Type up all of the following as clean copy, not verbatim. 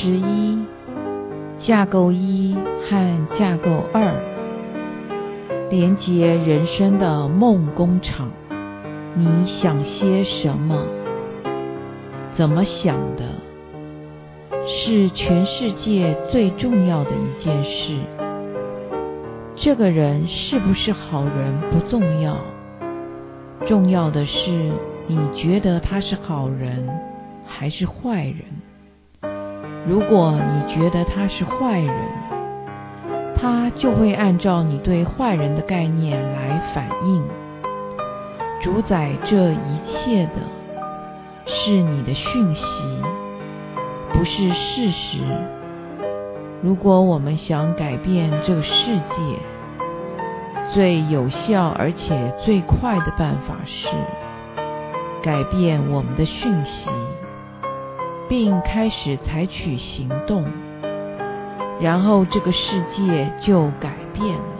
11架构1和架构2，连接人生的梦工厂。你想些什么？怎么想的？是全世界最重要的一件事。这个人是不是好人不重要，重要的是你觉得他是好人还是坏人。如果你觉得他是坏人，他就会按照你对坏人的概念来反应。主宰这一切的是你的讯息，不是事实。如果我们想改变这个世界，最有效而且最快的办法是改变我们的讯息，并开始采取行动，然后这个世界就改变了。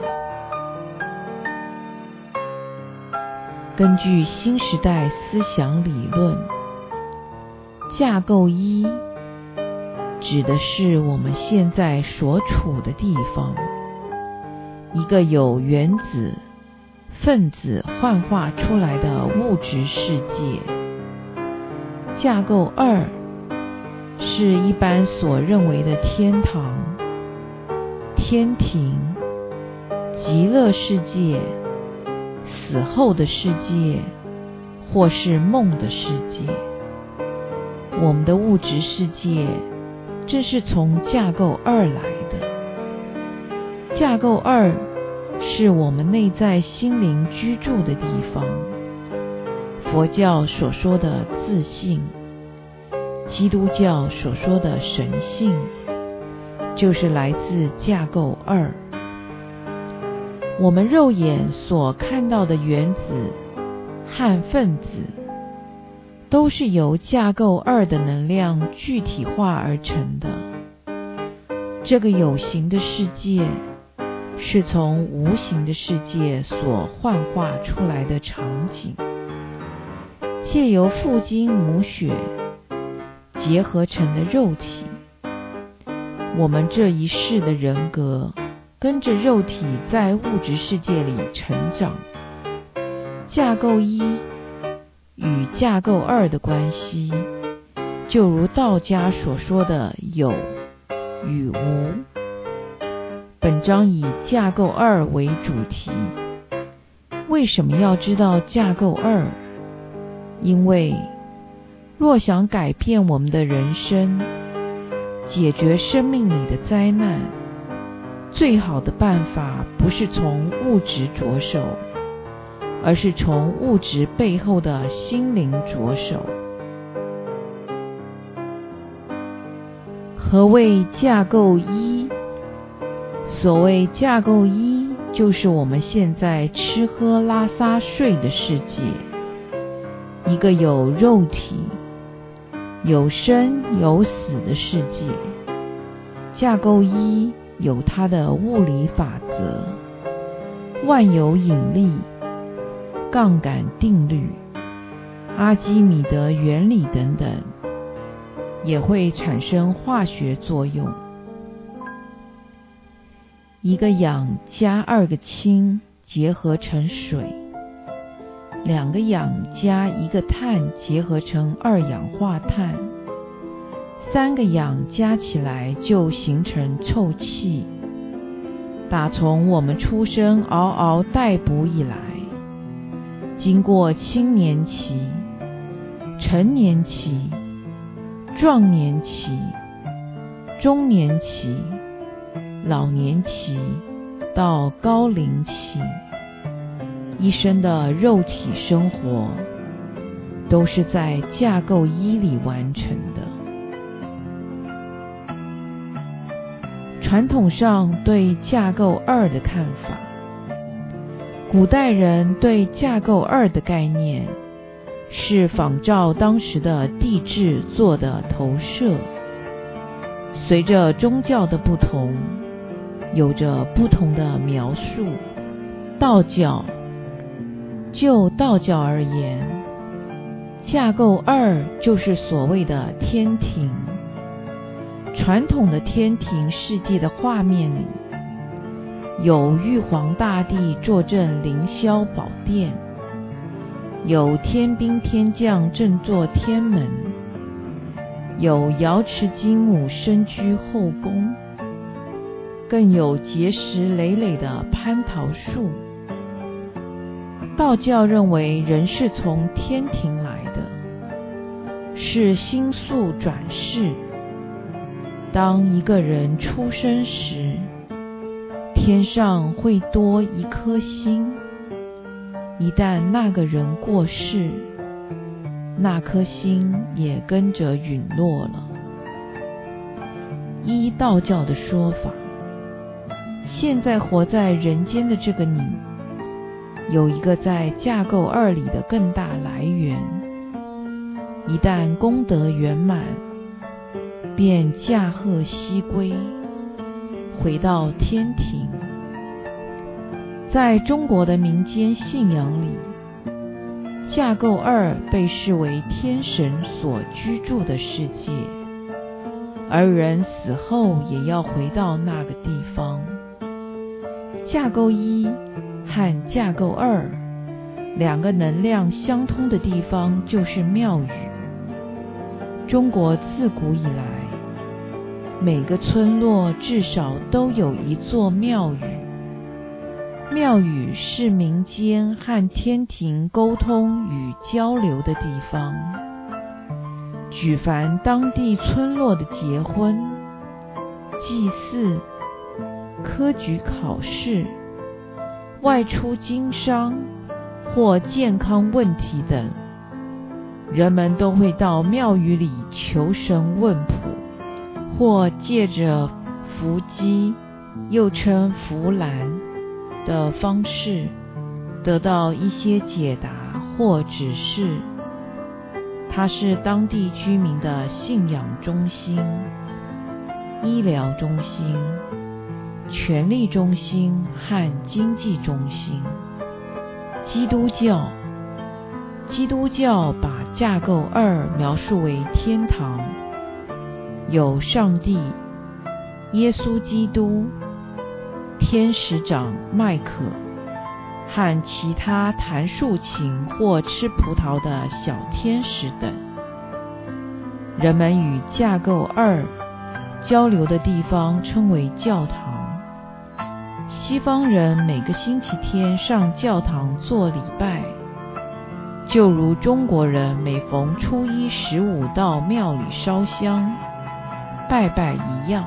根据新时代思想理论，架构1指的是我们现在所处的地方，一个由原子、分子幻化出来的物质世界。架构2是一般所认为的天堂、天庭、极乐世界、死后的世界，或是梦的世界。我们的物质世界正是从架构2来的。架构2是我们内在心灵居住的地方。佛教所说的自性，基督教所说的神性，就是来自架构2。我们肉眼所看到的原子和分子，都是由架构2的能量具体化而成的。这个有形的世界是从无形的世界所幻化出来的场景，借由父精母血结合成的肉体。我们这一世的人格跟着肉体在物质世界里成长。架构1与架构2的关系，就如道家所说的有与无。本章以架构2为主题。为什么要知道架构2？因为若想改变我们的人生，解决生命里的灾难，最好的办法不是从物质着手，而是从物质背后的心灵着手。何谓架构1？所谓架构1，就是我们现在吃喝拉撒睡的世界，一个有肉体、有生有死的世界。架构1有它的物理法则、万有引力、杠杆定律、阿基米德原理等等，也会产生化学作用。一个氧加2个氢结合成水，2个氧加1个碳结合成2氧化碳，3个氧加起来就形成臭气。打从我们出生嗷嗷待哺以来，经过青年期、成年期、壮年期、中年期、老年期到高龄期，一生的肉体生活都是在架构1里完成的。传统上对架构2的看法，古代人对架构2的概念是仿照当时的地质做的投射，随着宗教的不同，有着不同的描述。道教，就道教而言，架构2就是所谓的天庭。 传统的天庭世界的画面里，有玉皇大帝坐镇凌霄宝殿，有天兵天将振作天门，有瑶池金母身居后宫，更有结实累累的蟠桃树。道教认为人是从天庭来的，是星宿转世。当一个人出生时，天上会多一颗星，一旦那个人过世，那颗星也跟着陨落了。依道教的说法，现在活在人间的这个你，有一个在架构2里的更大来源，一旦功德圆满，便驾鹤西归，回到天庭。在中国的民间信仰里，架构2被视为天神所居住的世界，而人死后也要回到那个地方。架构1和架构2两个能量相通的地方就是庙宇。中国自古以来，每个村落至少都有一座庙宇。庙宇是民间和天庭沟通与交流的地方，举凡当地村落的结婚、祭祀、科举考试、外出经商或健康问题等，人们都会到庙宇里求神问卜，或借着符机，又称符兰的方式，得到一些解答或指示。它是当地居民的信仰中心、医疗中心、权力中心和经济中心。基督教把架构2描述为天堂，有上帝、耶稣基督、天使长麦克和其他弹竖琴或吃葡萄的小天使等。人们与架构2交流的地方称为教堂。西方人每个星期天上教堂做礼拜，就如中国人每逢初一、15到庙里烧香拜拜一样。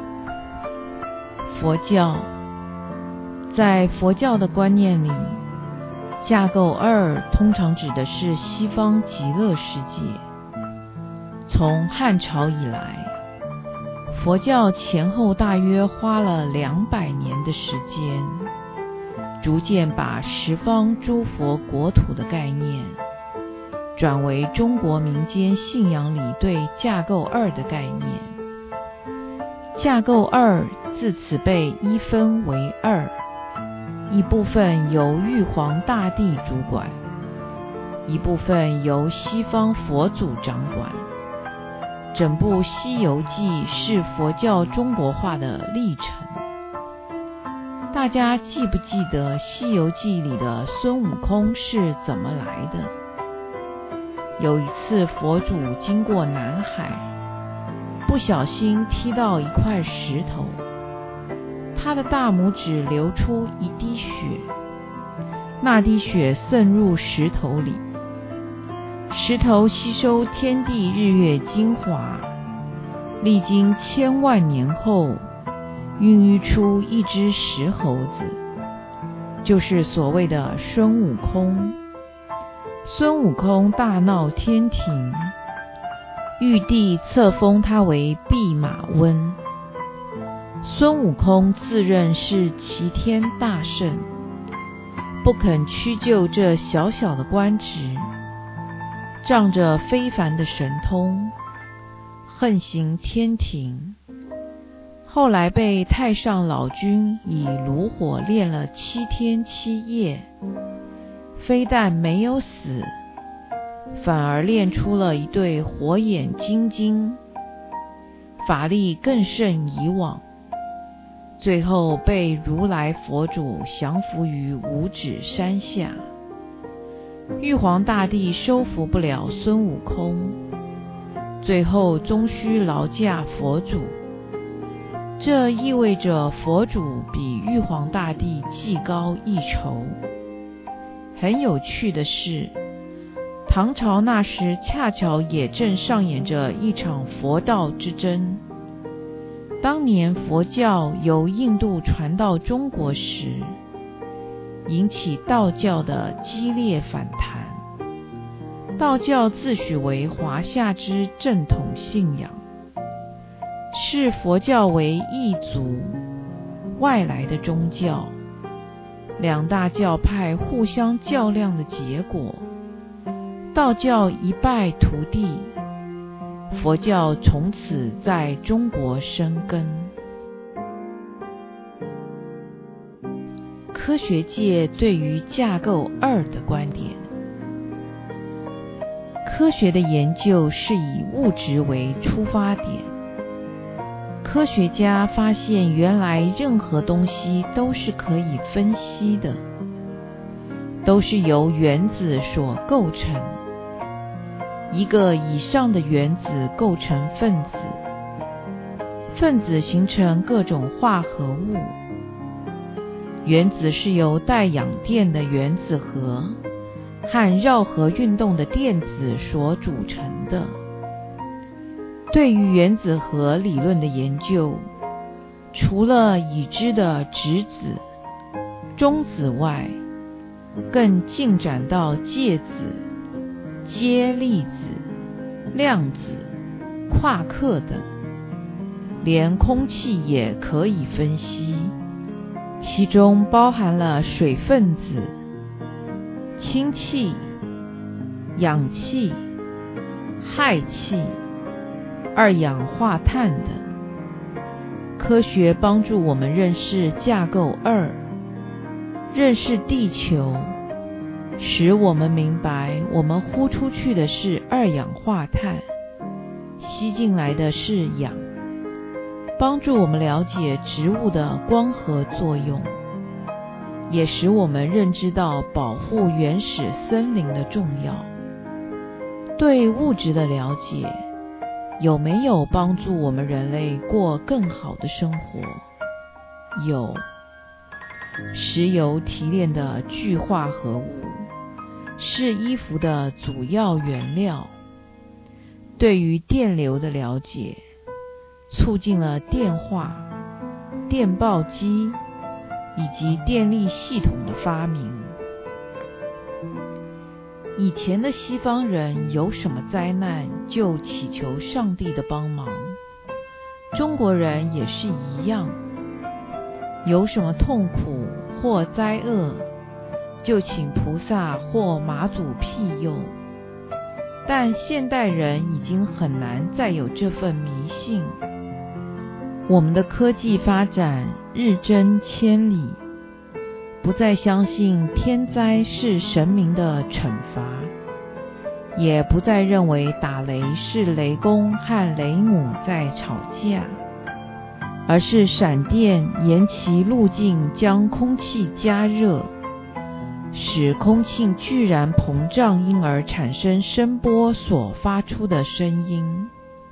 在佛教的观念里，架构2通常指的是西方极乐世界。从汉朝以来，佛教前后大约花了200年的时间，逐渐把十方诸佛国土的概念转为中国民间信仰里对架构2的概念。架构2自此被一分为2，一部分由玉皇大帝主管，一部分由西方佛祖掌管。整部《西游记》是佛教中国化的历程。大家记不记得《西游记》里的孙悟空是怎么来的？有一次佛祖经过南海，不小心踢到一块石头，他的大拇指流出一滴血，那滴血渗入石头里，石头吸收天地日月精华，历经千万年后，孕育出一只石猴子，就是所谓的孙悟空。孙悟空大闹天庭，玉帝册封他为弼马温。孙悟空自认是齐天大圣，不肯屈就这小小的官职，仗着非凡的神通，横行天庭。后来被太上老君以炉火炼了7天7夜，非但没有死，反而炼出了一对火眼金睛。 法力更胜以往，最后被如来佛祖降服于五指山下。玉皇大帝收服不了孙悟空，最后终须劳驾佛祖。这意味着佛祖比玉皇大帝技高一筹。很有趣的是，唐朝那时恰巧也正上演着一场佛道之争。当年佛教由印度传到中国时，引起道教的激烈反弹。道教自诩为华夏之正统信仰，视佛教为异族外来的宗教。两大教派互相较量的结果，道教一败涂地，佛教从此在中国生根。科学界对于架构二的观点，科学的研究是以物质为出发点。科学家发现，原来任何东西都是可以分析的，都是由原子所构成。一个以上的原子构成分子，分子形成各种化合物。原子是由带氧电的原子核和绕核运动的电子所组成的。对于原子核理论的研究，除了已知的质子、中子外，更进展到介子、阶粒子、量子、夸克等，连空气也可以分析，其中包含了水分子、氢气、氧气、氦气、二氧化碳等。科学帮助我们认识架构二，认识地球，使我们明白我们呼出去的是二氧化碳，吸进来的是氧，帮助我们了解植物的光合作用，也使我们认知到保护原始森林的重要。对物质的了解有没有帮助我们人类过更好的生活？有。石油提炼的聚化合物是衣服的主要原料。对于电流的了解，促进了电话、电报机以及电力系统的发明。以前的西方人有什么灾难就祈求上帝的帮忙，中国人也是一样，有什么痛苦或灾厄就请菩萨或妈祖庇佑。但现代人已经很难再有这份迷信。我们的科技发展日臻千里，不再相信天灾是神明的惩罚，也不再认为打雷是雷公和雷母在吵架，而是闪电沿其路径将空气加热，使空气居然膨胀，因而产生声波所发出的声音。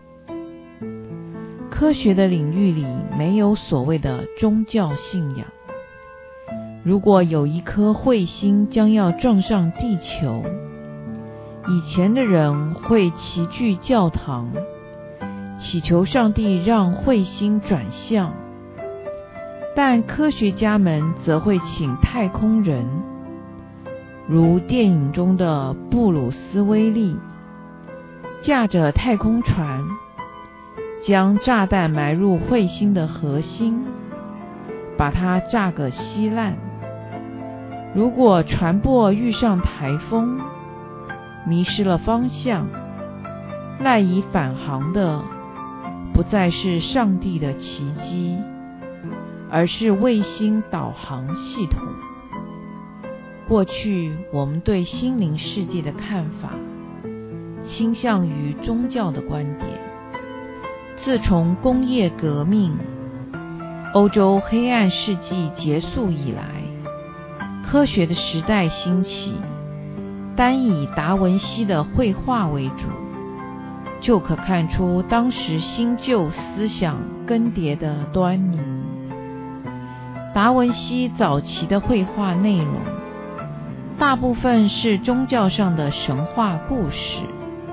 科学的领域里没有所谓的宗教信仰。如果有一颗彗星将要撞上地球，以前的人会齐聚教堂，祈求上帝让彗星转向，但科学家们则会请太空人，如电影中的布鲁斯威利，驾着太空船，将炸弹埋入彗星的核心，把它炸个稀烂。如果船舶遇上台风，迷失了方向，赖以返航的不再是上帝的奇迹，而是卫星导航系统。过去我们对心灵世界的看法倾向于宗教的观点， 自从工业革命、欧洲黑暗世纪结束以来，科学的时代兴起，单以达文西的绘画为主，就可看出当时新旧思想更迭的端倪。达文西早期的绘画内容，大部分是宗教上的神话故事，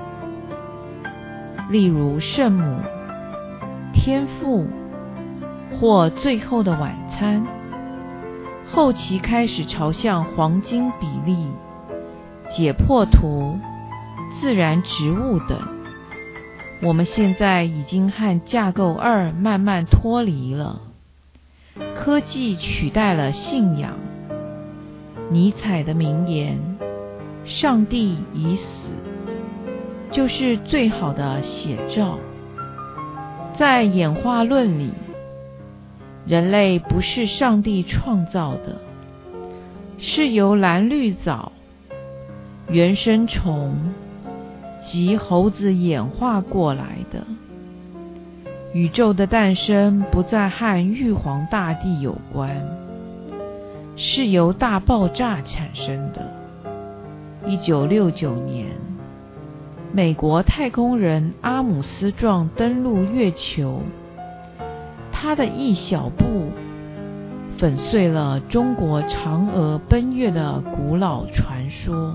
例如圣母、天父或最后的晚餐。后期开始朝向黄金比例、解剖图、自然植物等。我们现在已经和架构2慢慢脱离了，科技取代了信仰。尼采的名言“上帝已死”就是最好的写照。在演化论里，人类不是上帝创造的，是由蓝绿藻、原生虫及猴子演化过来的。宇宙的诞生不再和玉皇大帝有关，是由大爆炸产生的。1969年，美国太空人阿姆斯壮登陆月球，他的一小步粉碎了中国嫦娥奔月的古老传说。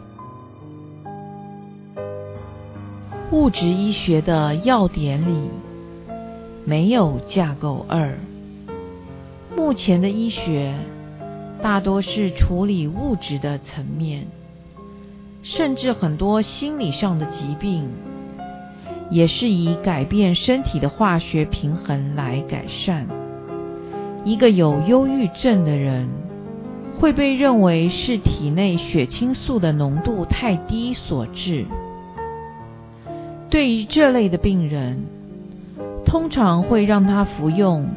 物质医学的要点里没有架构2。目前的医学大多是处理物质的层面，甚至很多心理上的疾病也是以改变身体的化学平衡来改善。一个有忧郁症的人会被认为是体内血清素的浓度太低所致。对于这类的病人，通常会让他服用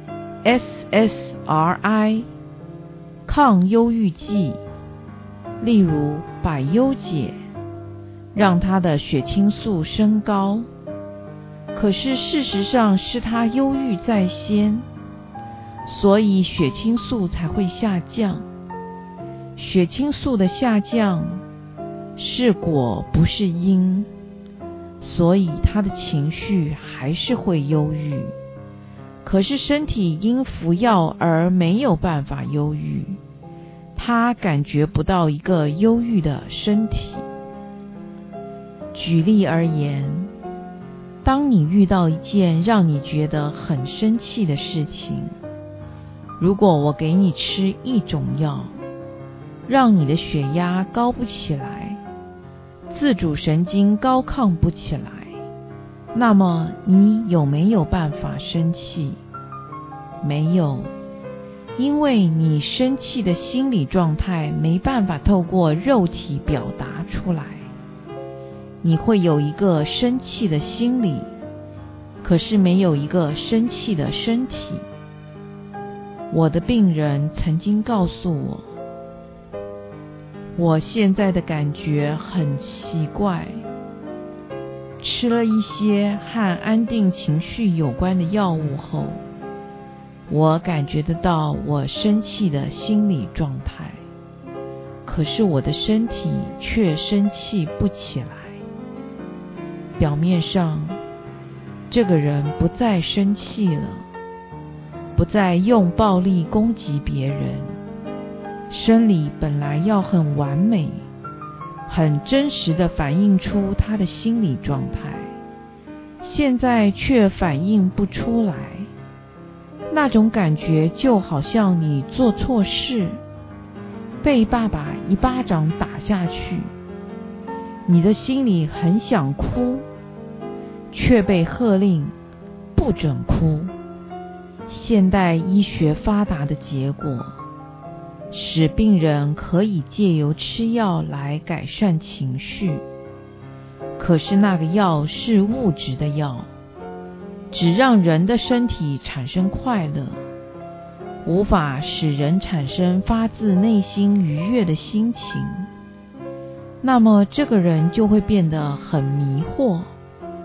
SSRI 抗忧郁剂，例如百忧解，让他的血清素升高。可是事实上是他忧郁在先，所以血清素才会下降。血清素的下降是果不是因，所以他的情绪还是会忧郁。可是身体因服药而没有办法忧郁，他感觉不到一个忧郁的身体。举例而言，当你遇到一件让你觉得很生气的事情，如果我给你吃一种药，让你的血压高不起来，自主神经高亢不起来，那么你有没有办法生气？没有，因为你生气的心理状态没办法透过肉体表达出来。你会有一个生气的心理，可是没有一个生气的身体。我的病人曾经告诉我，我现在的感觉很奇怪，吃了一些和安定情绪有关的药物后，我感觉得到我生气的心理状态，可是我的身体却生气不起来。表面上，这个人不再生气了，不再用暴力攻击别人，生理本来要很完美，很真实地反映出他的心理状态，现在却反映不出来。那种感觉就好像你做错事，被爸爸一巴掌打下去，你的心里很想哭，却被喝令不准哭。现代医学发达的结果，使病人可以借由吃药来改善情绪，可是那个药是物质的药，只让人的身体产生快乐，无法使人产生发自内心愉悦的心情。那么这个人就会变得很迷惑，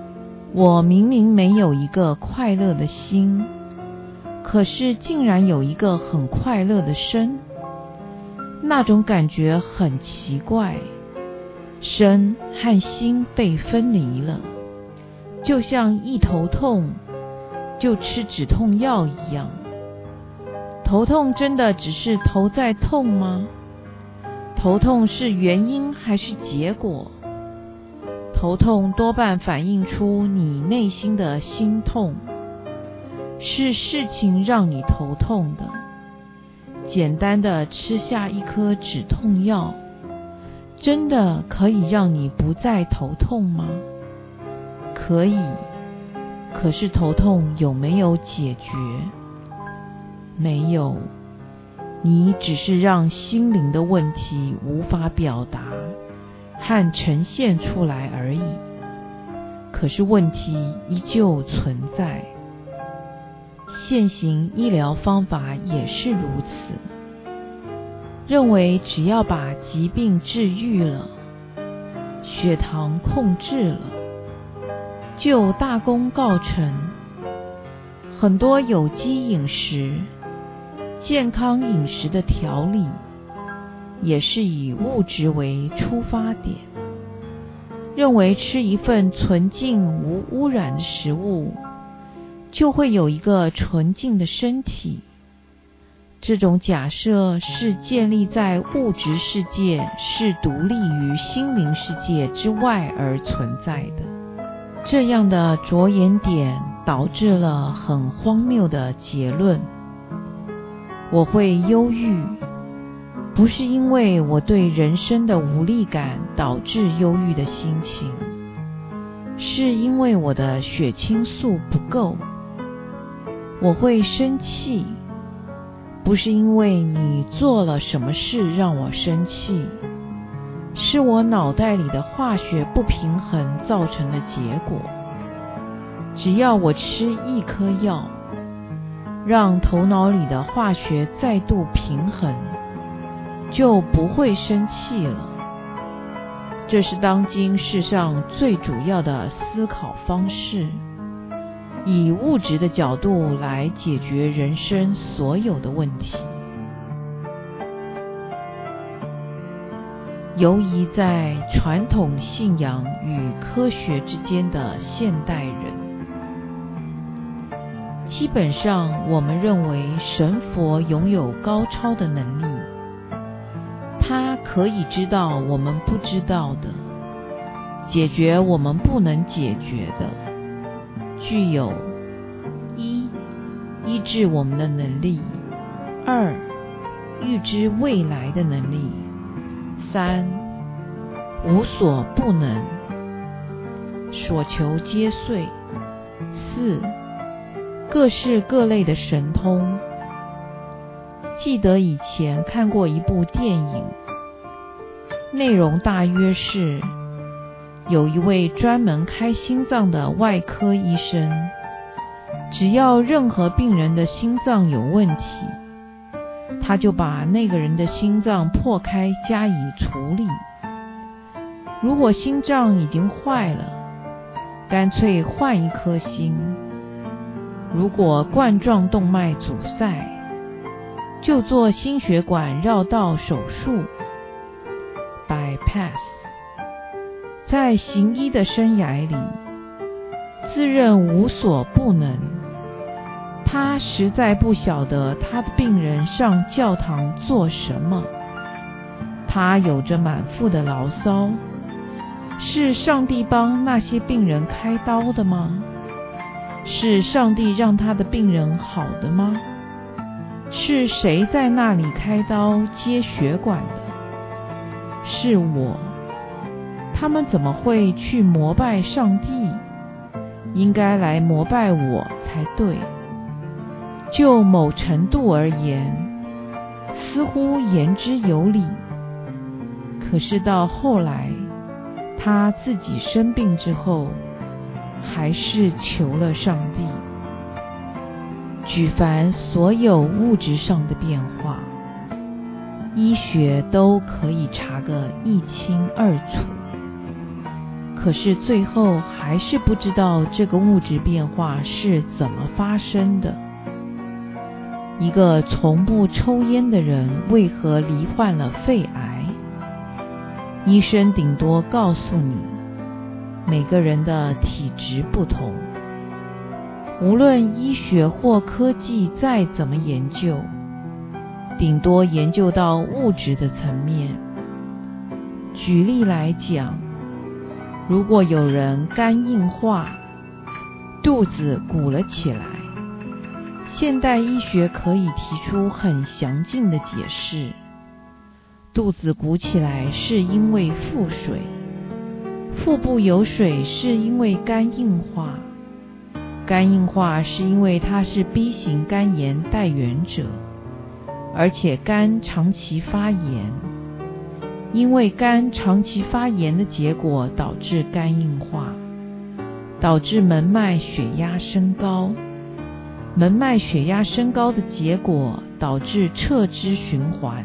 我明明没有一个快乐的心，可是竟然有一个很快乐的身，那种感觉很奇怪，身和心被分离了，就像一头痛就吃止痛药一样。头痛真的只是头在痛吗？头痛是原因还是结果？头痛多半反映出你内心的心痛，是事情让你头痛的。简单的吃下一颗止痛药，真的可以让你不再头痛吗？可以，可是头痛有没有解决？没有，你只是让心灵的问题无法表达和呈现出来而已，可是问题依旧存在。现行医疗方法也是如此，认为只要把疾病治愈了，血糖控制了，就大功告成。很多有机饮食、健康饮食的调理也是以物质为出发点，认为吃一份纯净无污染的食物就会有一个纯净的身体。这种假设是建立在物质世界是独立于心灵世界之外而存在的。这样的着眼点导致了很荒谬的结论。我会忧郁，不是因为我对人生的无力感导致忧郁的心情，是因为我的血清素不够。我会生气，不是因为你做了什么事让我生气，是我脑袋里的化学不平衡造成的结果。只要我吃一颗药，让头脑里的化学再度平衡，就不会生气了。这是当今世上最主要的思考方式，以物质的角度来解决人生所有的问题。游移在传统信仰与科学之间的现代人，基本上我们认为神佛拥有高超的能力，他可以知道我们不知道的，解决我们不能解决的，具有一、医治我们的能力；二、预知未来的能力；三、无所不能，所求皆遂；四、各式各类的神通。记得以前看过一部电影，内容大约是有一位专门开心脏的外科医生，只要任何病人的心脏有问题，他就把那个人的心脏破开加以处理。如果心脏已经坏了，干脆换一颗心；如果冠状动脉阻塞，就做心血管绕道手术 bypass。 在行医的生涯里，自认无所不能，他实在不晓得他的病人上教堂做什么。他有着满腹的牢骚，是上帝帮那些病人开刀的吗？是上帝让他的病人好的吗？是谁在那里开刀接血管的？是我。他们怎么会去膜拜上帝？应该来膜拜我才对。就某程度而言，似乎言之有理。可是到后来，他自己生病之后，还是求了上帝。举凡所有物质上的变化，医学都可以查个一清二楚。 可是最后还是不知道这个物质变化是怎么发生的。一个从不抽烟的人为何罹患了肺癌？医生顶多告诉你，每个人的体质不同。无论医学或科技再怎么研究，顶多研究到物质的层面。举例来讲，如果有人肝硬化，肚子鼓了起来，现代医学可以提出很详尽的解释。肚子鼓起来是因为腹水，腹部有水是因为肝硬化，肝硬化是因为它是 B 型肝炎带原者，而且肝长期发炎，因为肝长期发炎的结果导致肝硬化，导致门脉血压升高，门脉血压升高的结果导致侧支循环，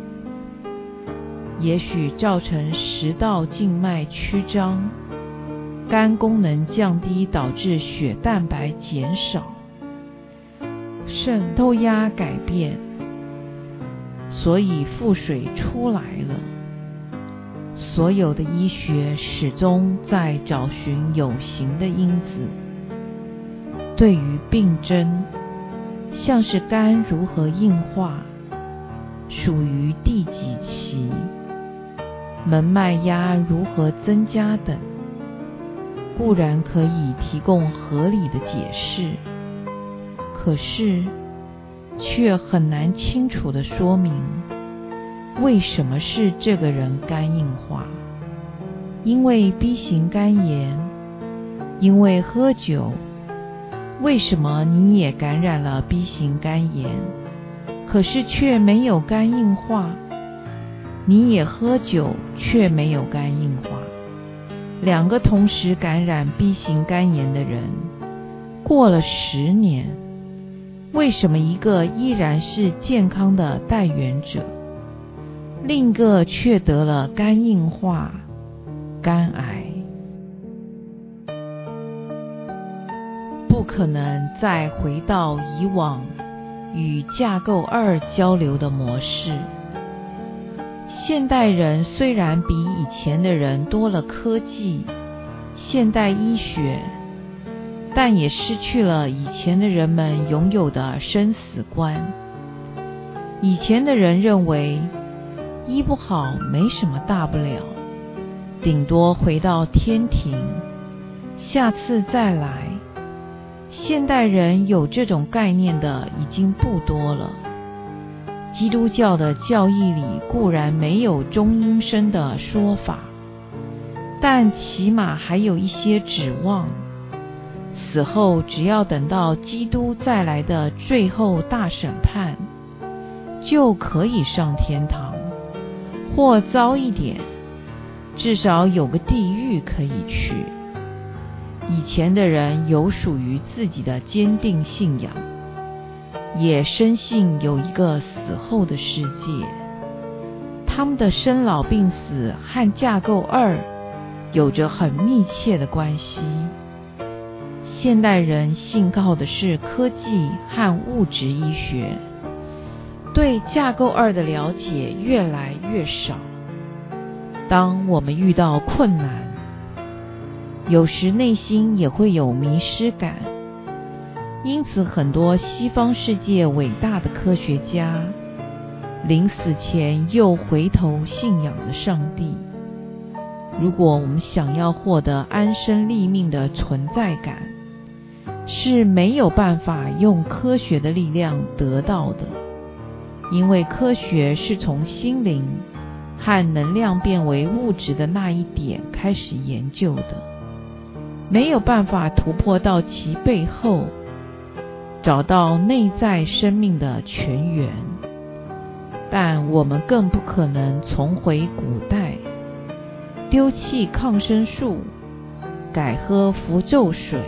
也许造成食道静脉曲张，肝功能降低导致血蛋白减少，渗透压改变，所以腹水出来了。所有的医学始终在找寻有形的因子。对于病症，像是肝如何硬化，属于第几期，门脉压如何增加等，固然可以提供合理的解释，可是却很难清楚地说明为什么是这个人肝硬化。因为 B 型肝炎，因为喝酒，为什么你也感染了 B 型肝炎，可是却没有肝硬化？你也喝酒，却没有肝硬化。两个同时感染 B 型肝炎的人，过了10年，为什么一个依然是健康的带原者，另一个却得了肝硬化、肝癌？不可能再回到以往与架构2交流的模式。现代人虽然比以前的人多了科技、现代医学，但也失去了以前的人们拥有的生死观。以前的人认为医不好没什么大不了，顶多回到天庭，下次再来。现代人有这种概念的已经不多了。基督教的教义里固然没有中阴身的说法，但起码还有一些指望，死后只要等到基督再来的最后大审判，就可以上天堂，或糟一点，至少有个地狱可以去。以前的人有属于自己的坚定信仰，也深信有一个死后的世界。他们的生老病死和架构2有着很密切的关系。现代人信靠的是科技和物质医学，对架构2的了解越来越少。当我们遇到困难，有时内心也会有迷失感。因此很多西方世界伟大的科学家临死前又回头信仰了上帝。如果我们想要获得安身立命的存在感，是没有办法用科学的力量得到的，因为科学是从心灵和能量变为物质的那一点开始研究的，没有办法突破到其背后，找到内在生命的泉源。但我们更不可能重回古代，丢弃抗生素，改喝符咒水。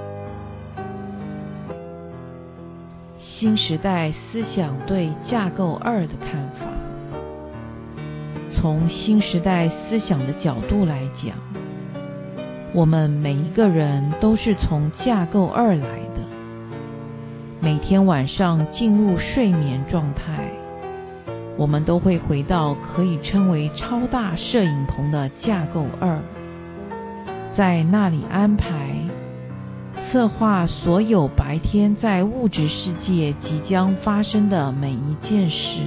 新时代思想对架构2的看法。从新时代思想的角度来讲， 我们每一个人都是从架构2来的。每天晚上进入睡眠状态，我们都会回到可以称为超大摄影棚的架构2，在那里安排、策划所有白天在物质世界即将发生的每一件事。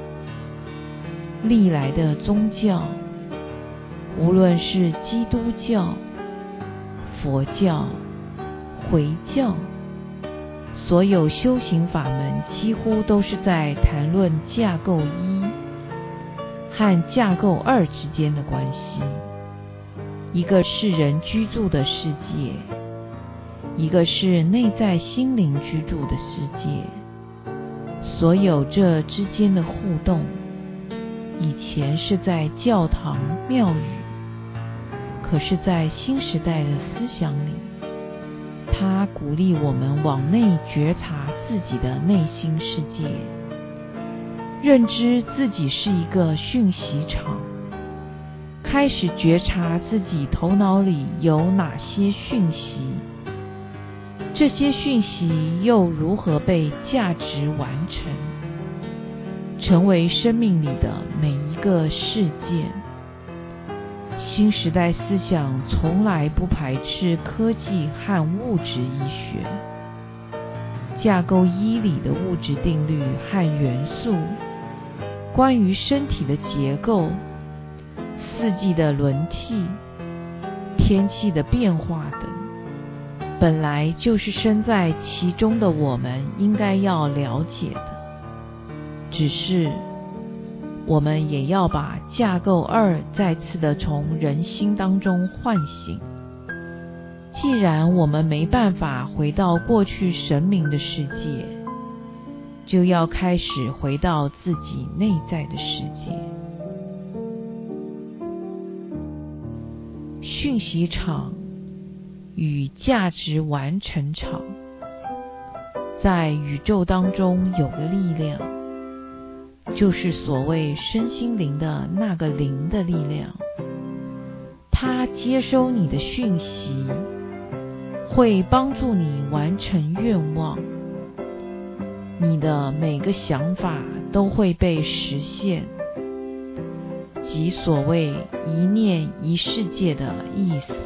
历来的宗教，无论是基督教、佛教、回教，所有修行法门几乎都是在谈论架构1和架构2之间的关系。一个是人居住的世界，一个是内在心灵居住的世界。所有这之间的互动，以前是在教堂、庙宇，可是在新时代的思想里，它鼓励我们往内觉察自己的内心世界，认知自己是一个讯息场，开始觉察自己头脑里有哪些讯息，这些讯息又如何被价值完成，成为生命里的每一个事件。新时代思想从来不排斥科技和物质医学。架构1里的物质定律和元素，关于身体的结构、四季的轮替、天气的变化等，本来就是身在其中的我们应该要了解的。只是我们也要把架构2再次的从人心当中唤醒。既然我们没办法回到过去神明的世界，就要开始回到自己内在的世界。讯息场与价值完成场，在宇宙当中有个力量，就是所谓身心灵的那个灵的力量。它接收你的讯息，会帮助你完成愿望。你的每个想法都会被实现，即所谓一念一世界的意思。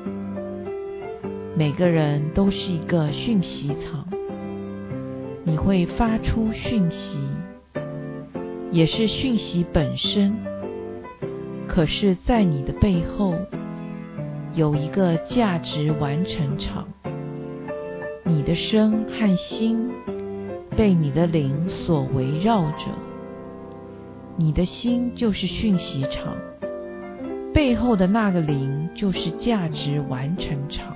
每个人都是一个讯息场，你会发出讯息，也是讯息本身。可是在你的背后有一个价值完成场，你的身和心被你的灵所围绕着。你的心就是讯息场，背后的那个灵就是价值完成场。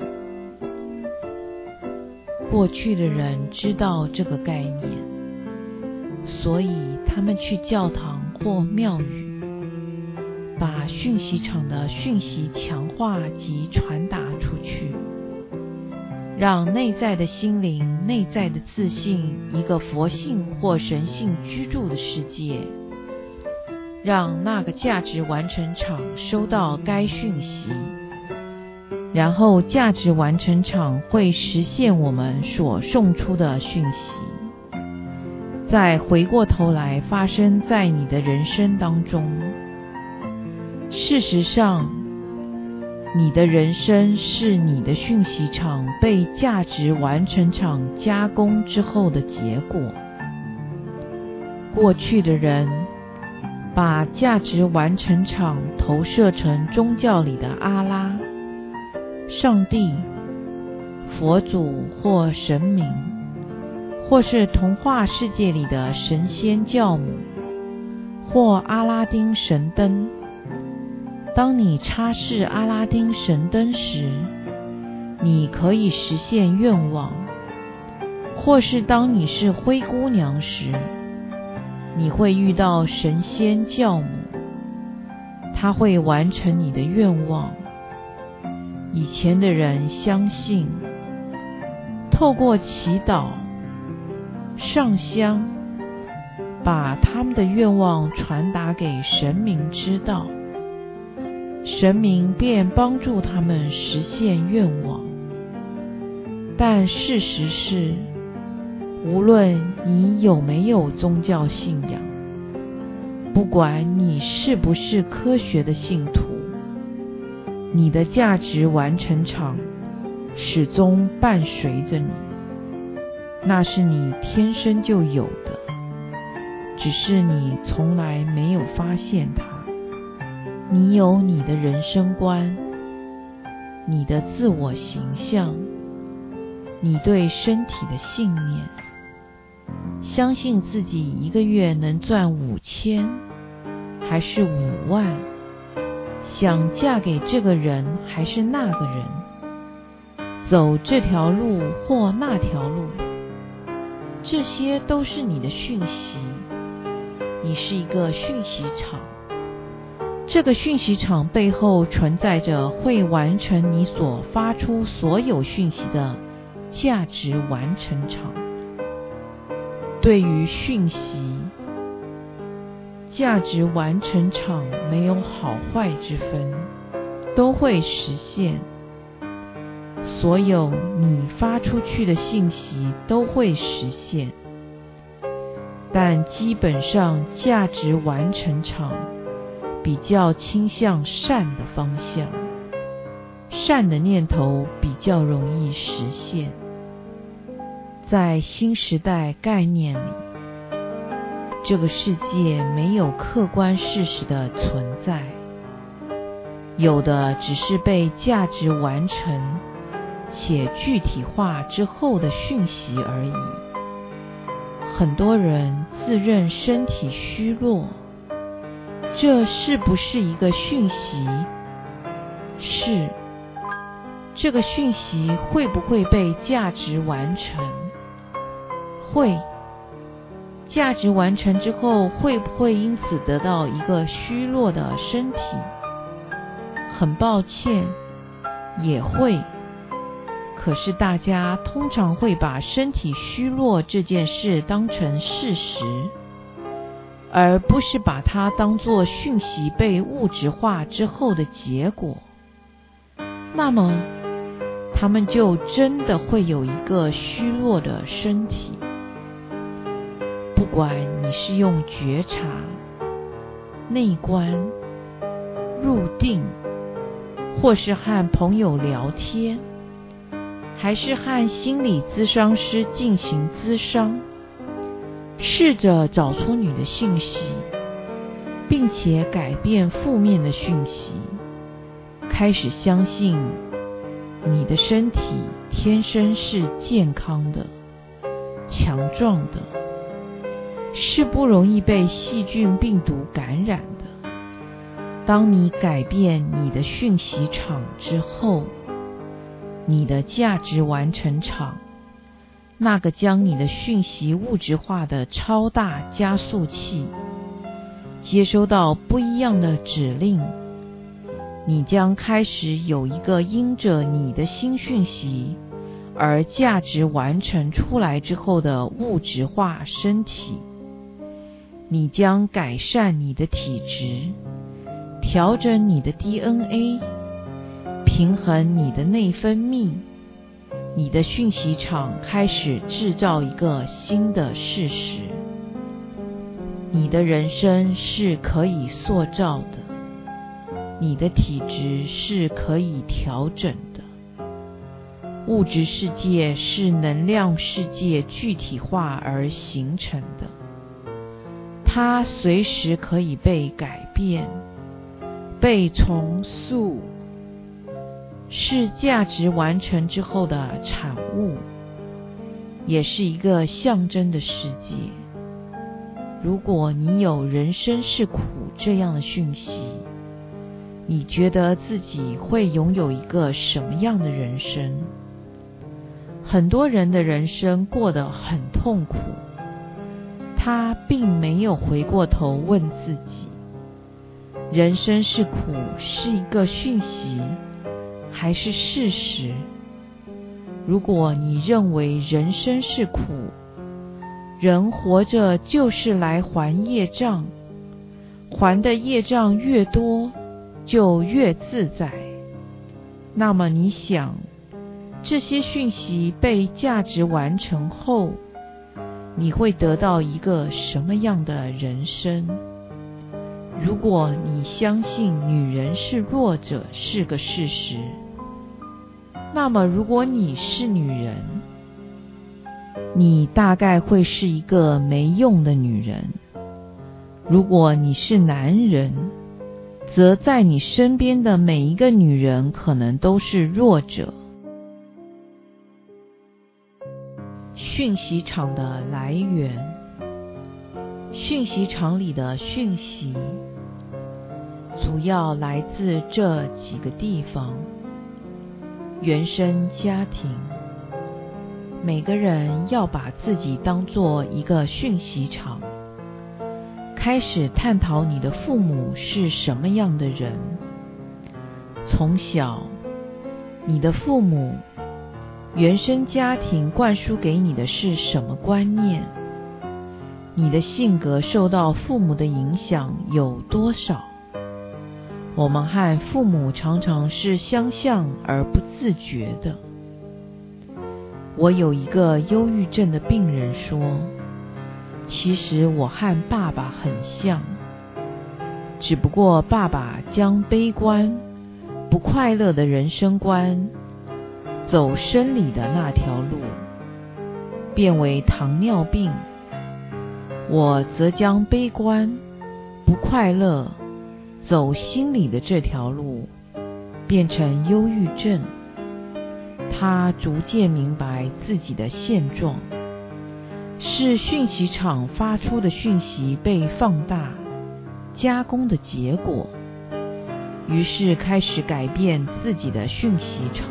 过去的人知道这个概念，所以他们去教堂或庙宇，把讯息场的讯息强化及传达出去，让内在的心灵、内在的自信，一个佛性或神性居住的世界，让那个价值完成场收到该讯息，然后价值完成场会实现我们所送出的讯息，再回过头来发生在你的人生当中。事实上，你的人生是你的讯息场被价值完成场加工之后的结果。过去的人把价值完成场投射成宗教里的阿拉、上帝、佛祖或神明，或是童话世界里的神仙教母，或阿拉丁神灯。当你擦拭阿拉丁神灯时，你可以实现愿望；或是当你是灰姑娘时，你会遇到神仙教母，她会完成你的愿望。以前的人相信，透过祈祷、上香，把他们的愿望传达给神明知道。 神明便帮助他们实现愿望。但事实是，无论你有没有宗教信仰，不管你是不是科学的信徒，你的价值完成场始终伴随着你，那是你天生就有的，只是你从来没有发现它。你有你的人生观，你的自我形象，你对身体的信念，相信自己一个月能赚5000还是5万，想嫁给这个人还是那个人，走这条路或那条路，这些都是你的讯息。你是一个讯息场，这个讯息场背后存在着会完成你所发出所有讯息的价值完成场。对于讯息，价值完成场没有好坏之分，都会实现。所有你发出去的信息都会实现，但基本上价值完成场比较倾向善的方向，善的念头比较容易实现。在新时代概念里，这个世界没有客观事实的存在，有的只是被价值完成且具体化之后的讯息而已。很多人自认身体虚弱，这是不是一个讯息？是。这个讯息会不会被价值完成？会。价值完成之后，会不会因此得到一个虚弱的身体？很抱歉，也会。可是大家通常会把身体虚弱这件事当成事实，而不是把它当作讯息被物质化之后的结果。那么，他们就真的会有一个虚弱的身体。不管你是用觉察、内观、入定，或是和朋友聊天，还是和心理咨商师进行咨商，试着找出你的信息，并且改变负面的讯息，开始相信你的身体天生是健康的、强壮的，是不容易被细菌病毒感染的。当你改变你的讯息场之后，你的价值完成场，那个将你的讯息物质化的超大加速器，接收到不一样的指令，你将开始有一个因着你的新讯息而价值完成出来之后的物质化身体。你将改善你的体质，调整你的 DNA， 平衡你的内分泌。你的讯息场开始制造一个新的事实：你的人生是可以塑造的，你的体质是可以调整的。物质世界是能量世界具体化而形成的，它随时可以被改变、被重塑，是价值完成之后的产物，也是一个象征的世界。如果你有人生是苦这样的讯息，你觉得自己会拥有一个什么样的人生？很多人的人生过得很痛苦，他并没有回过头问自己，人生是苦是一个讯息还是事实？如果你认为人生是苦，人活着就是来还业障，还的业障越多， 就越自在。那么你想，这些讯息被价值完成后，你会得到一个什么样的人生？如果你相信女人是弱者是个事实，那么如果你是女人，你大概会是一个没用的女人。如果你是男人，则在你身边的每一个女人可能都是弱者。讯息场的来源，讯息场里的讯息主要来自这几个地方：原生家庭。每个人要把自己当作一个讯息场，开始探讨你的父母是什么样的人。从小，你的父母原生家庭灌输给你的是什么观念？你的性格受到父母的影响有多少？我们和父母常常是相像而不自觉的。我有一个忧郁症的病人说，其实我和爸爸很像，只不过爸爸将悲观、不快乐的人生观走生理的那条路，变为糖尿病。我则将悲观、不快乐走心理的这条路，变成忧郁症。他逐渐明白自己的现状，是讯息场发出的讯息被放大、加工的结果，于是开始改变自己的讯息场。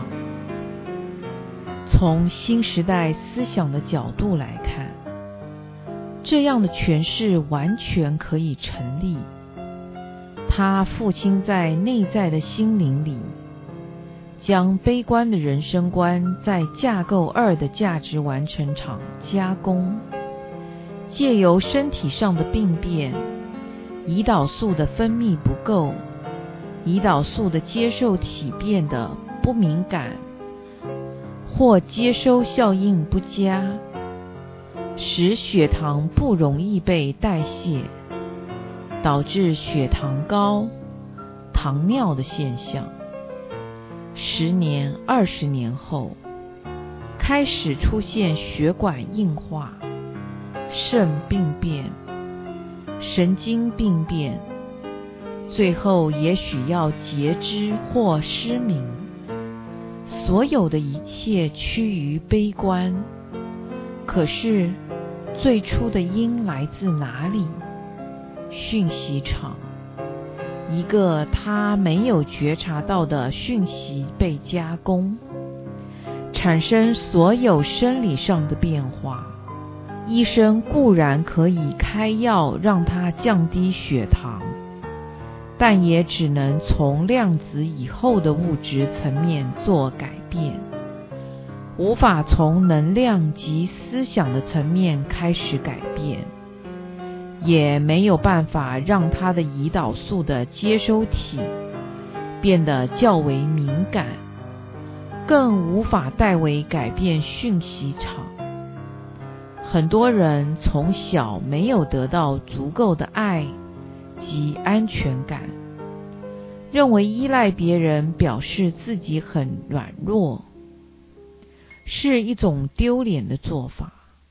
从新时代思想的角度来看，这样的诠释完全可以成立。他父亲在内在的心灵里，将悲观的人生观在架构2的价值完成场加工，借由身体上的病变，胰岛素的分泌不够，胰岛素的接受体变得不敏感，或接收效应不佳，使血糖不容易被代谢，导致血糖高、糖尿的现象。10年、20年后，开始出现血管硬化、肾病变、神经病变，最后也许要截肢或失明。所有的一切趋于悲观，可是最初的因来自哪里？讯息场。一个他没有觉察到的讯息被加工，产生所有生理上的变化。医生固然可以开药让他降低血糖，但也只能从量子以后的物质层面做改变，无法从能量及思想的层面开始改变，也没有办法让他的胰岛素的接收体变得较为敏感，更无法代为改变讯息场。很多人从小没有得到足够的爱及安全感，认为依赖别人表示自己很软弱，是一种丢脸的做法。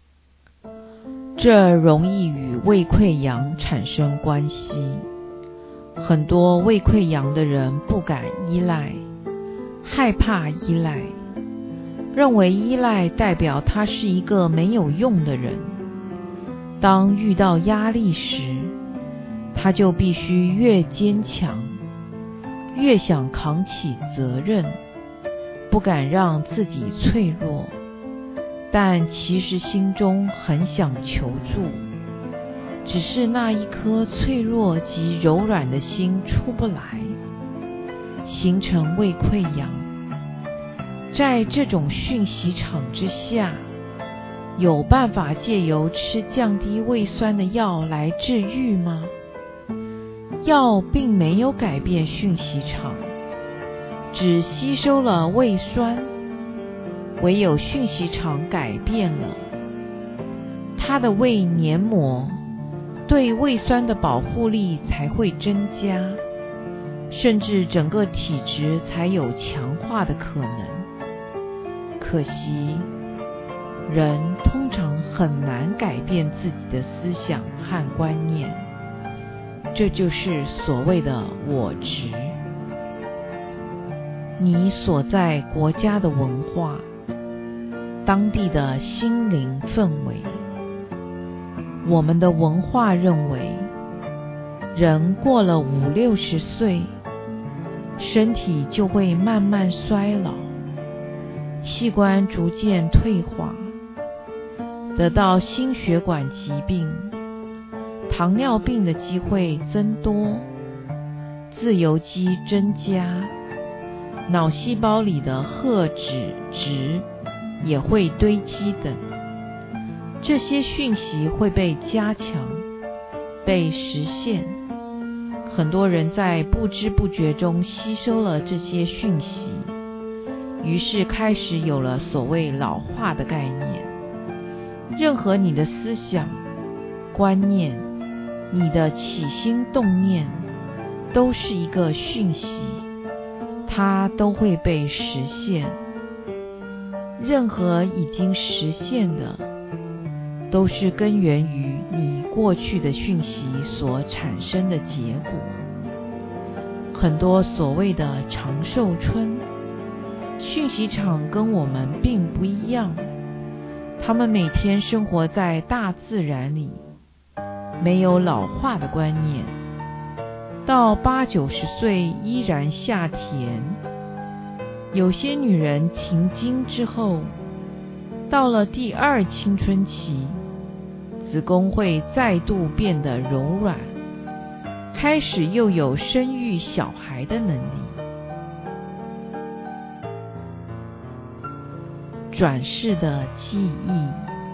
这容易与胃溃疡产生关系。很多胃溃疡的人不敢依赖，害怕依赖，认为依赖代表他是一个没有用的人。当遇到压力时，他就必须越坚强，越想扛起责任，不敢让自己脆弱，但其实心中很想求助，只是那一颗脆弱及柔软的心出不来，形成胃溃疡。在这种讯息场之下，有办法借由吃降低胃酸的药来治愈吗？ 药并没有改变讯息场，只吸收了胃酸，唯有讯息场改变了，它的胃黏膜对胃酸的保护力才会增加，甚至整个体质才有强化的可能。可惜，人通常很难改变自己的思想和观念，这就是所谓的我执。你所在国家的文化，当地的心灵氛围，我们的文化认为，人过了50-60岁，身体就会慢慢衰老，器官逐渐退化，得到心血管疾病、糖尿病的机会增多，自由基增加，脑细胞里的褐脂质也会堆积等。这些讯息会被加强，被实现。很多人在不知不觉中吸收了这些讯息，于是开始有了所谓老化的概念。任何你的思想、观念，你的起心动念，都是一个讯息，它都会被实现。任何已经实现的，都是根源于你过去的讯息所产生的结果。很多所谓的长寿村，讯息场跟我们并不一样，他们每天生活在大自然里，没有老化的观念，到80-90岁依然下田。有些女人停经之后，到了第2青春期，子宫会再度变得柔软，开始又有生育小孩的能力。转世的记忆，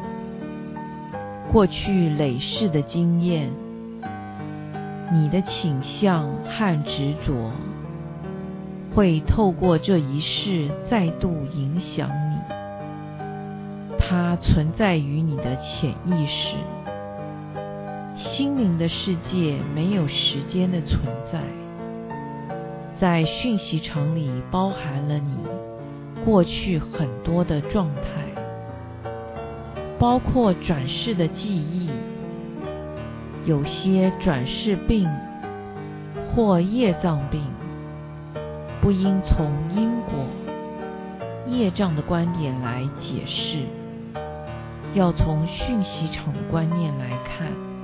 过去累世的经验，你的倾向和执着，会透过这一世再度影响你。它存在于你的潜意识。心灵的世界没有时间的存在，在讯息场里包含了你过去很多的状态，包括转世的记忆，有些转世病或业障病，不应从因果、业障的观点来解释，要从讯息场的观念来看。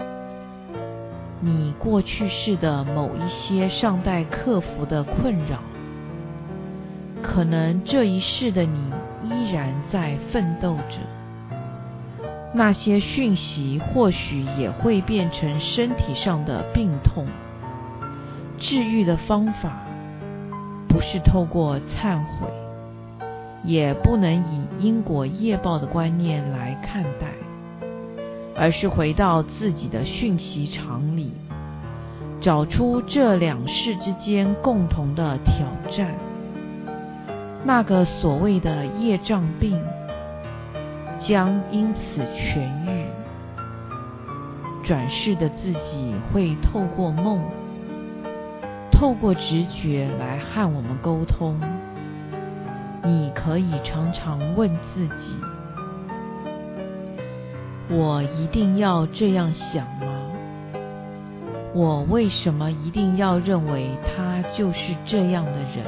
你过去世的某一些尚待克服的困扰，可能这一世的你依然在奋斗着。那些讯息或许也会变成身体上的病痛。治愈的方法不是透过忏悔，也不能以因果业报的观念来看待，而是回到自己的讯息场里，找出这2世之间共同的挑战。那个所谓的业障病将因此痊愈。转世的自己会透过梦，透过直觉来和我们沟通。你可以常常问自己，我一定要这样想吗？我为什么一定要认为他就是这样的人？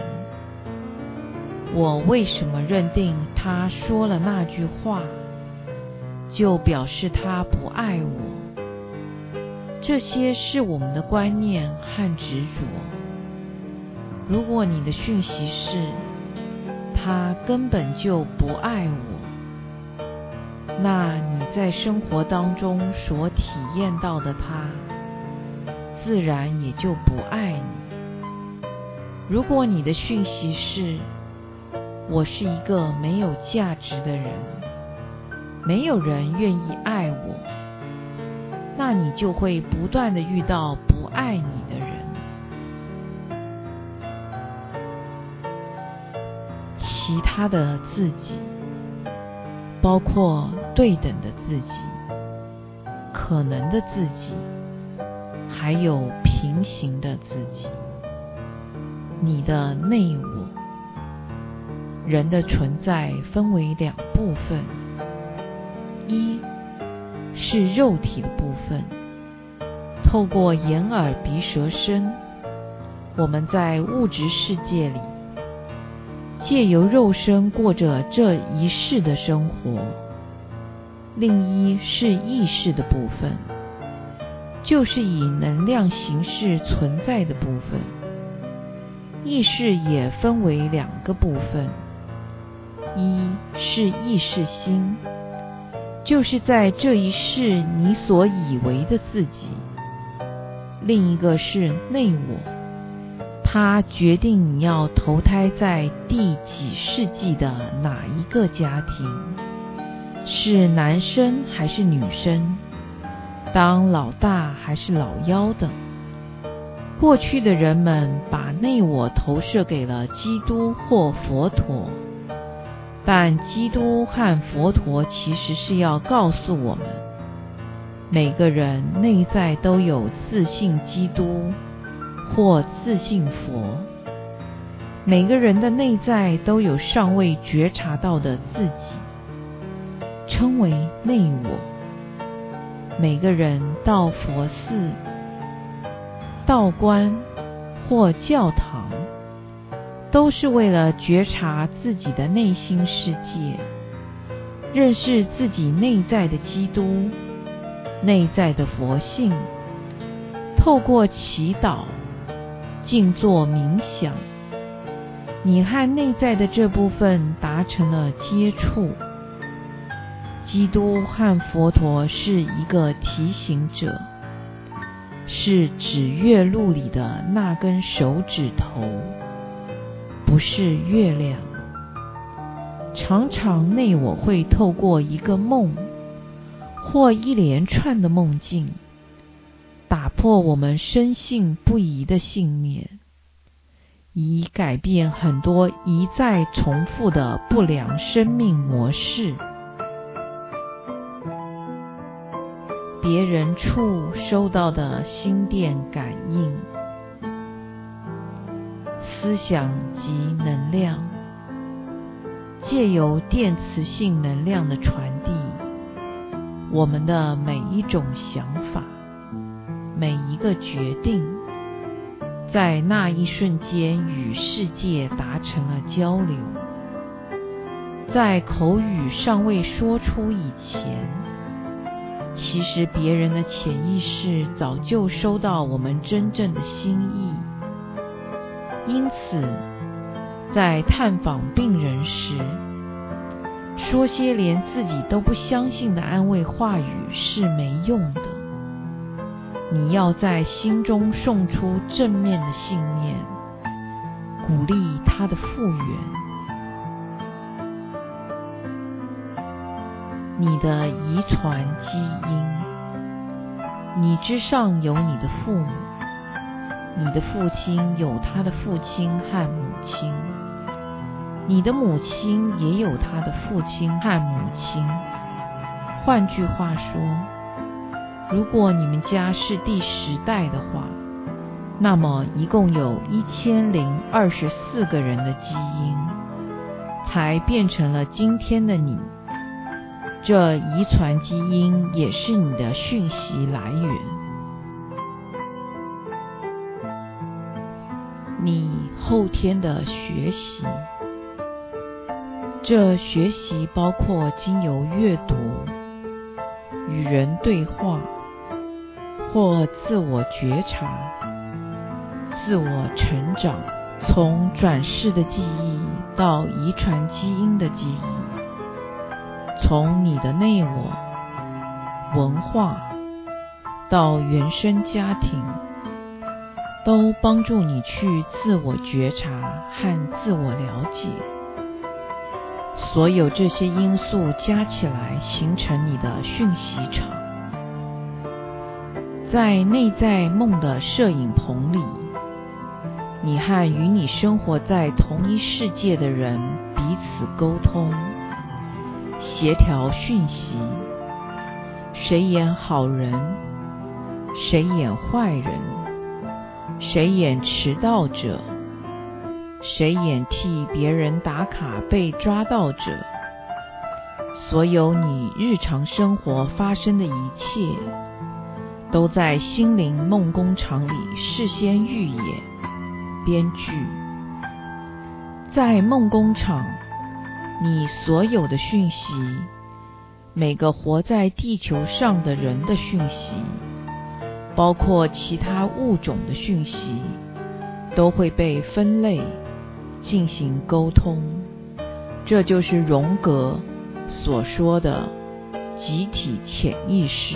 我为什么认定他说了那句话，就表示他不爱我？这些是我们的观念和执着。如果你的讯息是他根本就不爱我，那你在生活当中所体验到的他，自然也就不爱你。如果你的讯息是我是一个没有价值的人，没有人愿意爱我，那你就会不断地遇到不爱你的人。 其他的自己，包括对等的自己、可能的自己，还有平行的自己。你的内我。人的存在分为两部分，一是肉体的部分，透过眼耳鼻舌身，我们在物质世界里借由肉身过着这一世的生活。另一是意识的部分，就是以能量形式存在的部分。意识也分为两个部分，一是意识心，就是在这一世你所以为的自己；另一个是内我，它决定你要投胎在第几世纪的哪一个家庭，是男生还是女生，当老大还是老幺等。过去的人们把内我投射给了基督或佛陀，但基督和佛陀其实是要告诉我们，每个人内在都有自信基督或自信佛，每个人的内在都有尚未觉察到的自己，称为内我。每个人到佛寺、道观或教堂，都是为了觉察自己的内心世界，认识自己内在的基督、内在的佛性。透过祈祷、静坐冥想，你和内在的这部分达成了接触。基督和佛陀是一个提醒者，是指月录里的那根手指头，不是月亮。常常内我会透过一个梦或一连串的梦境，打破我们深信不疑的信念，以改变很多一再重复的不良生命模式。别人处收到的心电感应，思想及能量，借由电磁性能量的传递，我们的每一种想法、每一个决定，在那一瞬间与世界达成了交流。在口语尚未说出以前，其实别人的潜意识早就收到我们真正的心意。因此，在探访病人时，说些连自己都不相信的安慰话语是没用的。你要在心中送出正面的信念，鼓励它的复原。你的遗传基因，你之上有你的父母，你的父亲有他的父亲和母亲，你的母亲也有他的父亲和母亲。换句话说，如果你们家是第10代的话，那么一共有1024个人的基因，才变成了今天的你。这遗传基因也是你的讯息来源。你后天的学习，这学习包括经由阅读、与人对话或自我觉察、自我成长，从转世的记忆到遗传基因的记忆，从你的内我、文化到原生家庭，都帮助你去自我觉察和自我了解。所有这些因素加起来形成你的讯息场。在内在梦的摄影棚里，你和与你生活在同一世界的人彼彼此沟通，协调讯息。谁演好人，谁演坏人，谁演迟到者，谁演替别人打卡被抓到者。所有你日常生活发生的一切，都在心灵梦工厂里事先预演、编剧。在梦工厂，你所有的讯息，每个活在地球上的人的讯息，包括其他物种的讯息，都会被分类进行沟通。这就是荣格所说的集体潜意识。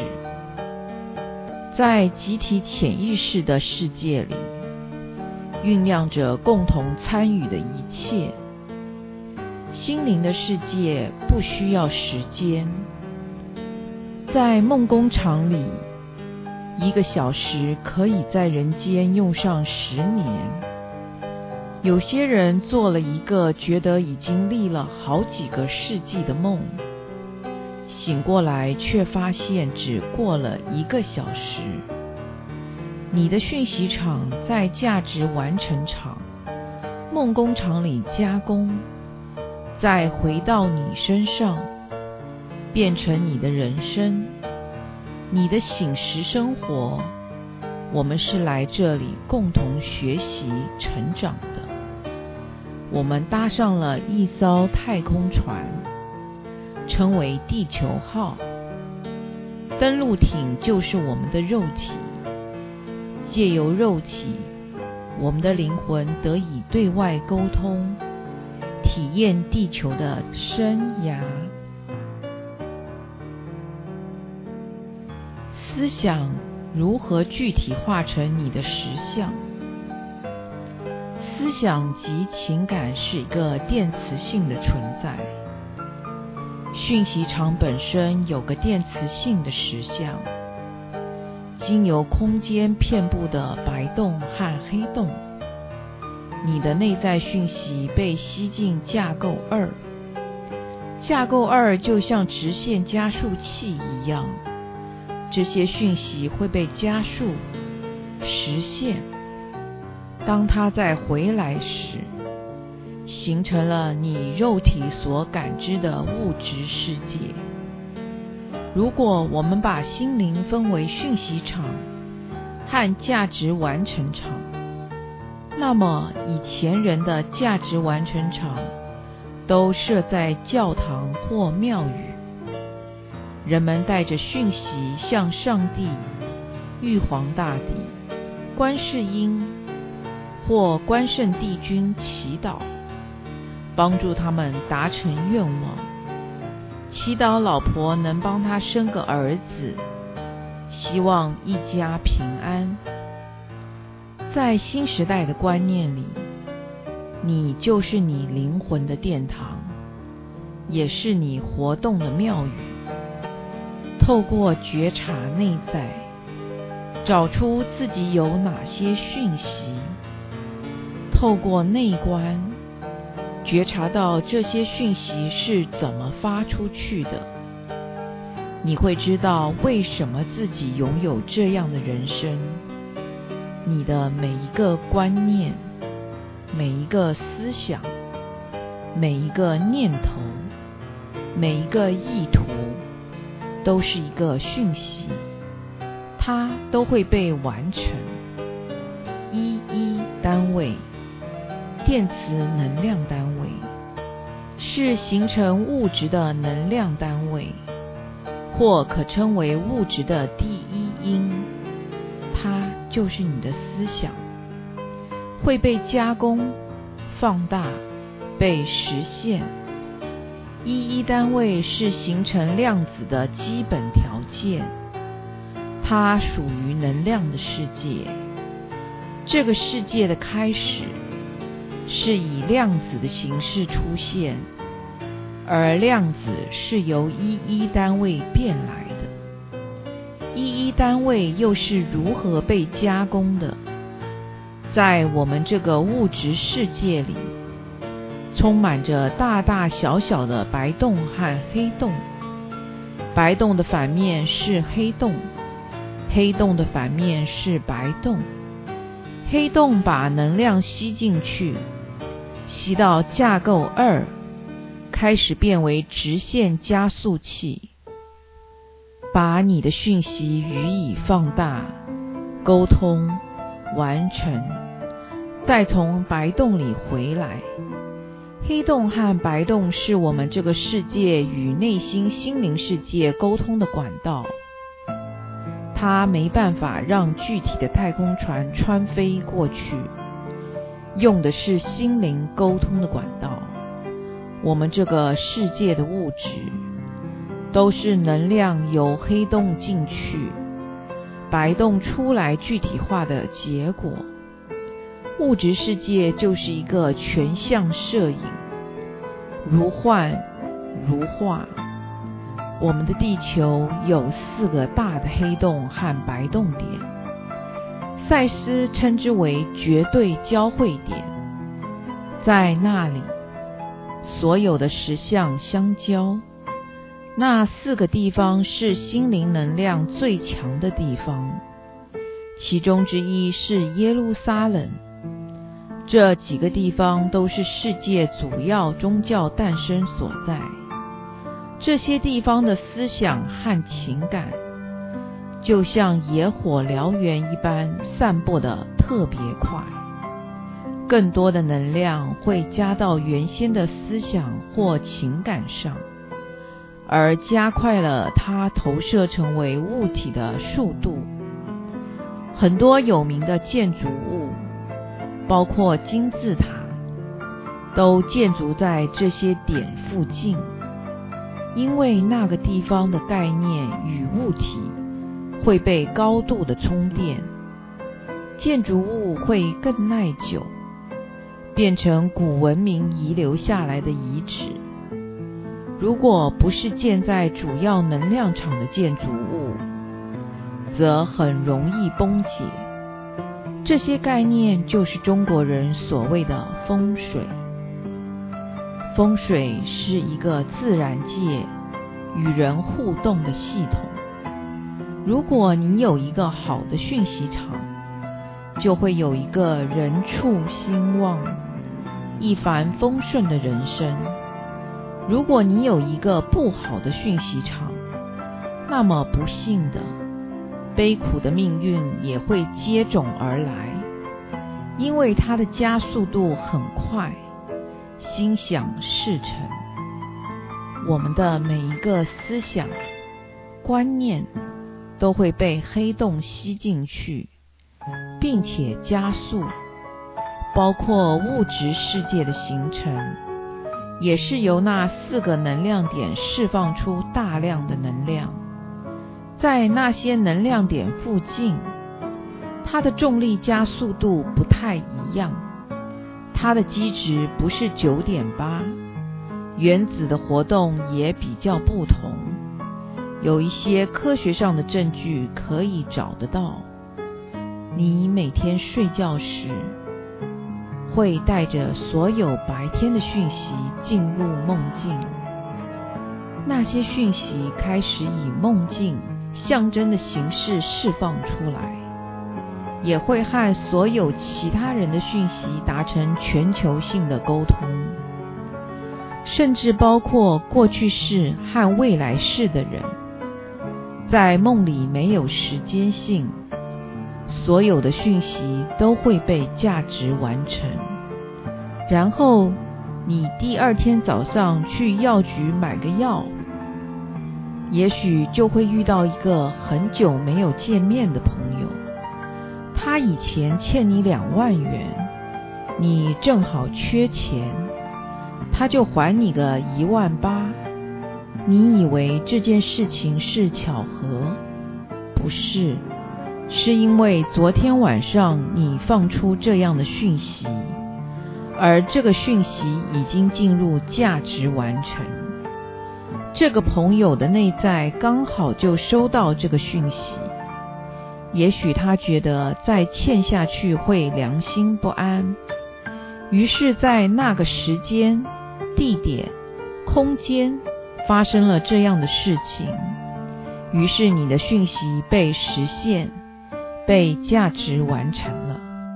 在集体潜意识的世界里，酝酿着共同参与的一切。心灵的世界不需要时间。在梦工厂里，1个小时可以在人间用上10年。有些人做了一个觉得已经历了好几个世纪的梦，醒过来却发现只过了1个小时。你的讯息场在价值完成场、梦工厂里加工，再回到你身上，变成你的人生，你的醒时生活。我们是来这里共同学习成长的。我们搭上了一艘太空船，称为地球号。登陆艇就是我们的肉体，借由肉体，我们的灵魂得以对外沟通，体验地球的生涯。思想如何具体化成你的实相？思想及情感是一个电磁性的存在。讯息场本身有个电磁性的实相，经由空间遍布的白洞和黑洞，你的内在讯息被吸进架构2。架构2就像直线加速器一样，这些讯息会被加速实现。当它再回来时，形成了你肉体所感知的物质世界。如果我们把心灵分为讯息场和价值完成场，那么以前人的价值完成场都设在教堂或庙宇，人们带着讯息向上帝、玉皇大帝、观世音或关圣帝君祈祷，帮助他们达成愿望。祈祷老婆能帮他生个儿子，希望一家平安。在新时代的观念里，你就是你灵魂的殿堂，也是你活动的庙宇。透过觉察内在，找出自己有哪些讯息，透过内观，觉察到这些讯息是怎么发出去的。你会知道为什么自己拥有这样的人生。你的每一个观念，每一个思想，每一个念头，每一个意图，都是一个讯息，它都会被完成。1单位，电磁能量单位，是形成物质的能量单位，或可称为物质的第一因。它就是你的思想，会被加工、放大、被实现。1单位是形成量子的基本条件，它属于能量的世界。这个世界的开始是以量子的形式出现，而量子是由1单位变来的。1单位又是如何被加工的？在我们这个物质世界里， 充满着大大小小的白洞和黑洞。白洞的反面是黑洞，黑洞的反面是白洞。黑洞把能量吸进去，吸到架构2，开始变为直线加速器，把你的讯息予以放大，沟通完成，再从白洞里回来。黑洞和白洞是我们这个世界与内心心灵世界沟通的管道，它没办法让具体的太空船穿飞过去，用的是心灵沟通的管道。我们这个世界的物质都是能量由黑洞进去，白洞出来具体化的结果。物质世界就是一个全像摄影，如幻如化。我们的地球有4个大的黑洞和白洞点，赛斯称之为绝对交汇点。在那里，所有的实相相交。那4个地方是心灵能量最强的地方，其中之一是耶路撒冷。这几个地方都是世界主要宗教诞生所在。这些地方的思想和情感就像野火燎原一般散播得特别快，更多的能量会加到原先的思想或情感上，而加快了它投射成为物体的速度。很多有名的建筑物，包括金字塔，都建筑在这些点附近，因为那个地方的概念与物体会被高度的充电，建筑物会更耐久，变成古文明遗留下来的遗址。如果不是建在主要能量场的建筑物，则很容易崩解。这些概念就是中国人所谓的风水。风水是一个自然界与人互动的系统。如果你有一个好的讯息场，就会有一个人畜兴旺、一帆风顺的人生。如果你有一个不好的讯息场，那么不幸的悲苦的命运也会接踵而来，因为它的加速度很快，心想事成。我们的每一个思想、观念都会被黑洞吸进去，并且加速，包括物质世界的形成，也是由那4个能量点释放出大量的能量。在那些能量点附近，它的重力加速度不太一样，它的基值不是 9.8， 原子的活动也比较不同。有一些科学上的证据可以找得到。你每天睡觉时，会带着所有白天的讯息进入梦境，那些讯息开始以梦境象征的形式释放出来，也会和所有其他人的讯息达成全球性的沟通，甚至包括过去式和未来式的人。在梦里没有时间性，所有的讯息都会被价值完成。然后你第2天早上去药局买个药，也许就会遇到一个很久没有见面的朋友，他以前欠你2万元，你正好缺钱，他就还你个1.8万。你以为这件事情是巧合？不是，是因为昨天晚上你放出这样的讯息，而这个讯息已经进入价值完成。这个朋友的内在刚好就收到这个讯息，也许他觉得再欠下去会良心不安， 于是在那个时间、地点、空间发生了这样的事情，于是你的讯息被实现，被价值完成了。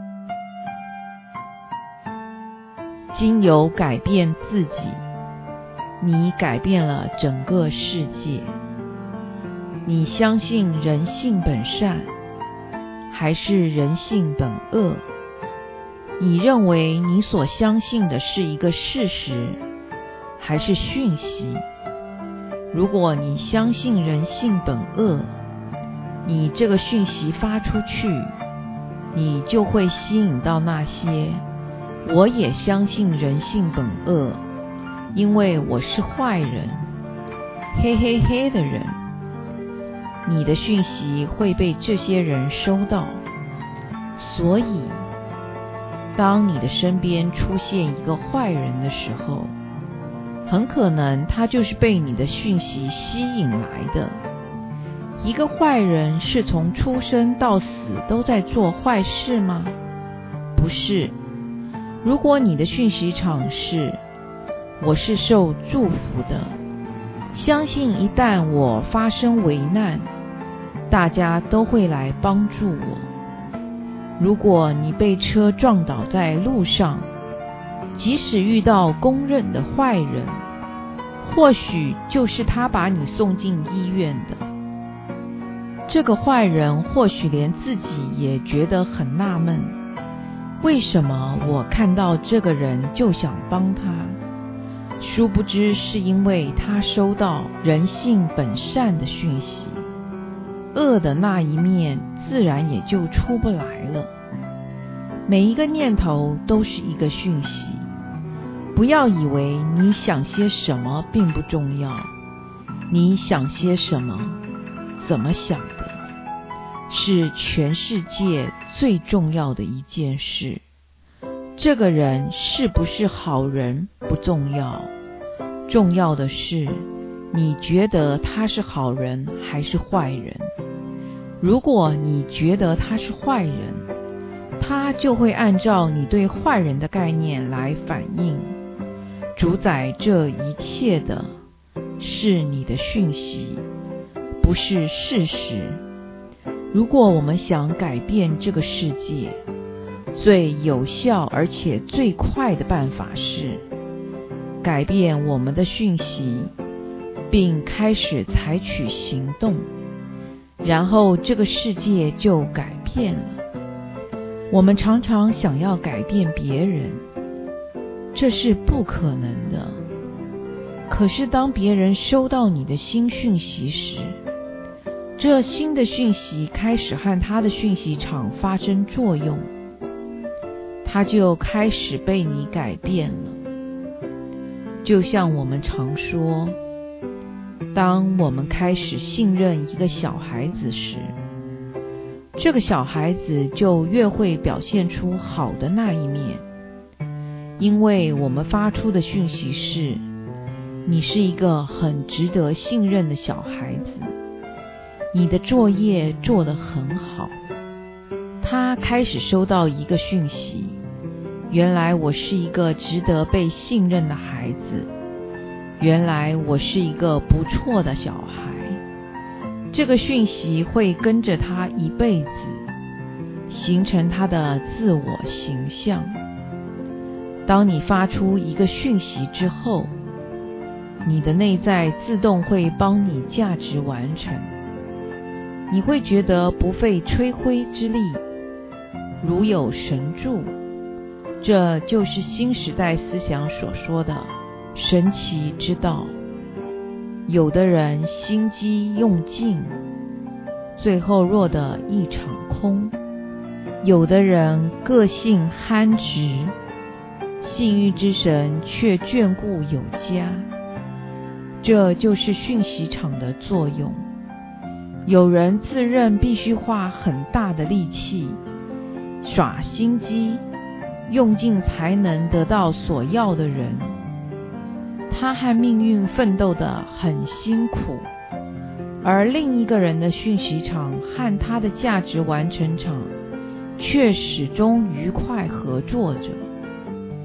经由改变自己，你改变了整个世界。你相信人性本善，还是人性本恶？你认为你所相信的是一个事实，还是讯息？如果你相信人性本恶，你这个讯息发出去，你就会吸引到那些我也相信人性本恶，因为我是坏人，嘿嘿嘿的人。你的讯息会被这些人收到，所以当你的身边出现一个坏人的时候，很可能他就是被你的讯息吸引来的。一个坏人是从出生到死都在做坏事吗？不是。如果你的讯息场是我是受祝福的，相信一旦我发生危难，大家都会来帮助我。如果你被车撞倒在路上，即使遇到公认的坏人，或许就是他把你送进医院的。这个坏人或许连自己也觉得很纳闷，为什么我看到这个人就想帮他？殊不知是因为他收到人性本善的讯息，恶的那一面自然也就出不来了。每一个念头都是一个讯息，不要以为你想些什么并不重要，你想些什么，怎么想的，是全世界最重要的一件事。这个人是不是好人不重要，重要的是你觉得他是好人还是坏人。如果你觉得他是坏人，他就会按照你对坏人的概念来反应。主宰这一切的是你的讯息，不是事实。如果我们想改变这个世界，最有效而且最快的办法是改变我们的讯息，并开始采取行动，然后这个世界就改变了。我们常常想要改变别人，这是不可能的。可是当别人收到你的新讯息时，这新的讯息开始和他的讯息场发生作用，他就开始被你改变了。就像我们常说，当我们开始信任一个小孩子时，这个小孩子就越会表现出好的那一面，因为我们发出的讯息是你是一个很值得信任的小孩子，你的作业做得很好。他开始收到一个讯息，原来我是一个值得被信任的孩子，原来我是一个不错的小孩。这个讯息会跟着他一辈子，形成他的自我形象。当你发出一个讯息之后，你的内在自动会帮你价值完成，你会觉得不费吹灰之力，如有神助。这就是新时代思想所说的神奇之道。有的人心机用尽，最后落得一场空；有的人个性憨直，幸运之神却眷顾有加。这就是讯息场的作用。有人自认必须花很大的力气，耍心机，用尽才能得到所要的人，他和命运奋斗得很辛苦，而另一个人的讯息场和他的价值完成场却始终愉快合作着。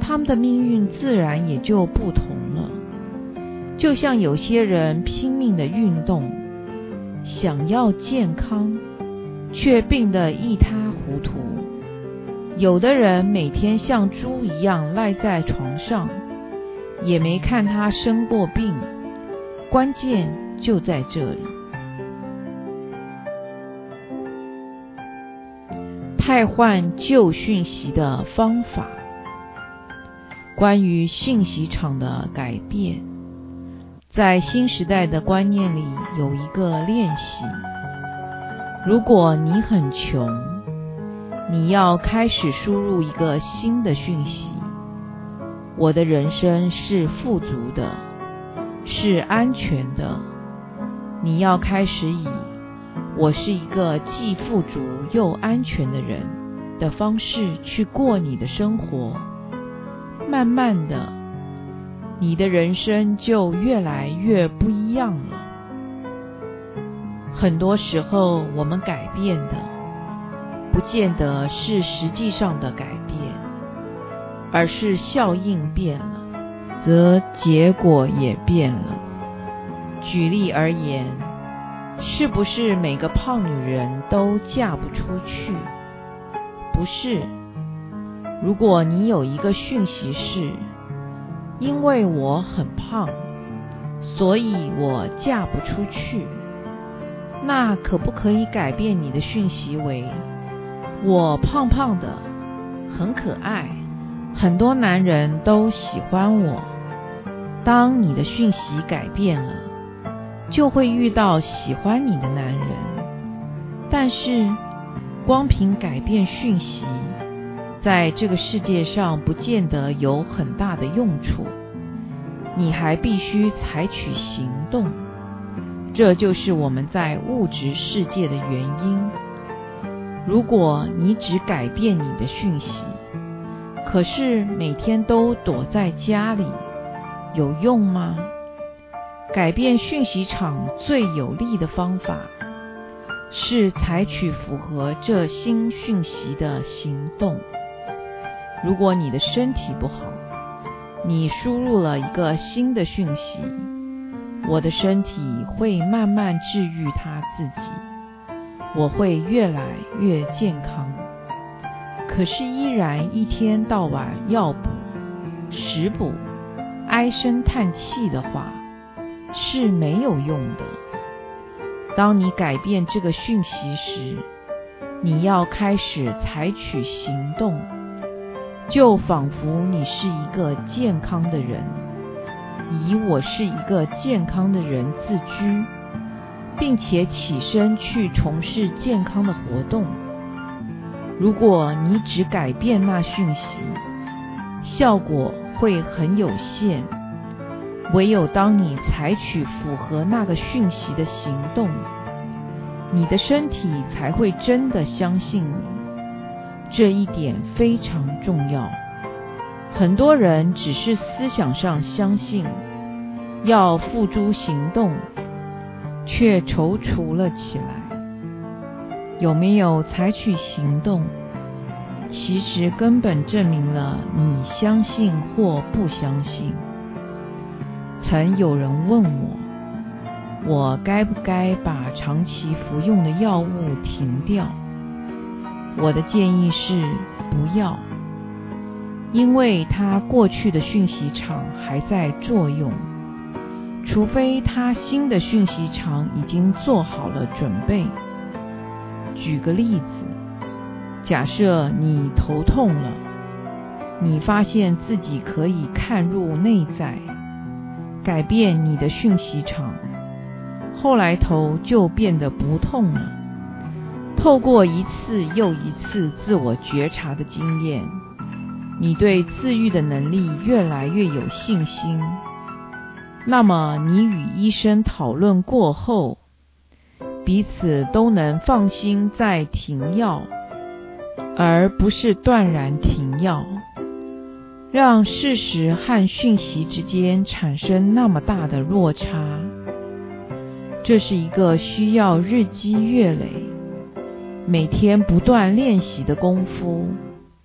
他们的命运自然也就不同了。就像有些人拼命的运动，想要健康，却病得一塌糊涂；有的人每天像猪一样赖在床上，也没看他生过病。关键就在这里。汰换旧讯息的方法。关于讯息场的改变，在新时代的观念里有一个练习。如果你很穷，你要开始输入一个新的讯息：我的人生是富足的，是安全的。你要开始以我是一个既富足又安全的人的方式去过你的生活。慢慢的，你的人生就越来越不一样了。很多时候我们改变的不见得是实际上的改变，而是效应变了，则结果也变了。举例而言，是不是每个胖女人都嫁不出去？不是。如果你有一个讯息是因为我很胖，所以我嫁不出去，那可不可以改变你的讯息为我胖胖的，很可爱，很多男人都喜欢我？当你的讯息改变了，就会遇到喜欢你的男人。但是光凭改变讯息，在这个世界上不见得有很大的用处，你还必须采取行动。这就是我们在物质世界的原因。如果你只改变你的讯息，可是每天都躲在家里，有用吗？改变讯息场最有力的方法是采取符合这新讯息的行动。如果你的身体不好，你输入了一个新的讯息，我的身体会慢慢治愈它自己，我会越来越健康。可是依然一天到晚药补、食补、唉声叹气的话，是没有用的。当你改变这个讯息时，你要开始采取行动，就仿佛你是一个健康的人，以我是一个健康的人自居，并且起身去从事健康的活动。如果你只改变那讯息，效果会很有限。唯有当你采取符合那个讯息的行动，你的身体才会真的相信你。这一点非常重要。很多人只是思想上相信，要付诸行动，却踌躇了起来。有没有采取行动，其实根本证明了你相信或不相信。曾有人问我该不该把长期服用的药物停掉？我的建议是不要，因为它过去的讯息场还在作用，除非它新的讯息场已经做好了准备。举个例子，假设你头痛了，你发现自己可以看入内在，改变你的讯息场，后来头就变得不痛了。透过一次又一次自我觉察的经验，你对自愈的能力越来越有信心。那么你与医生讨论过后，彼此都能放心再停药，而不是断然停药。让事实和讯息之间产生那么大的落差，这是一个需要日积月累，每天不断练习的功夫。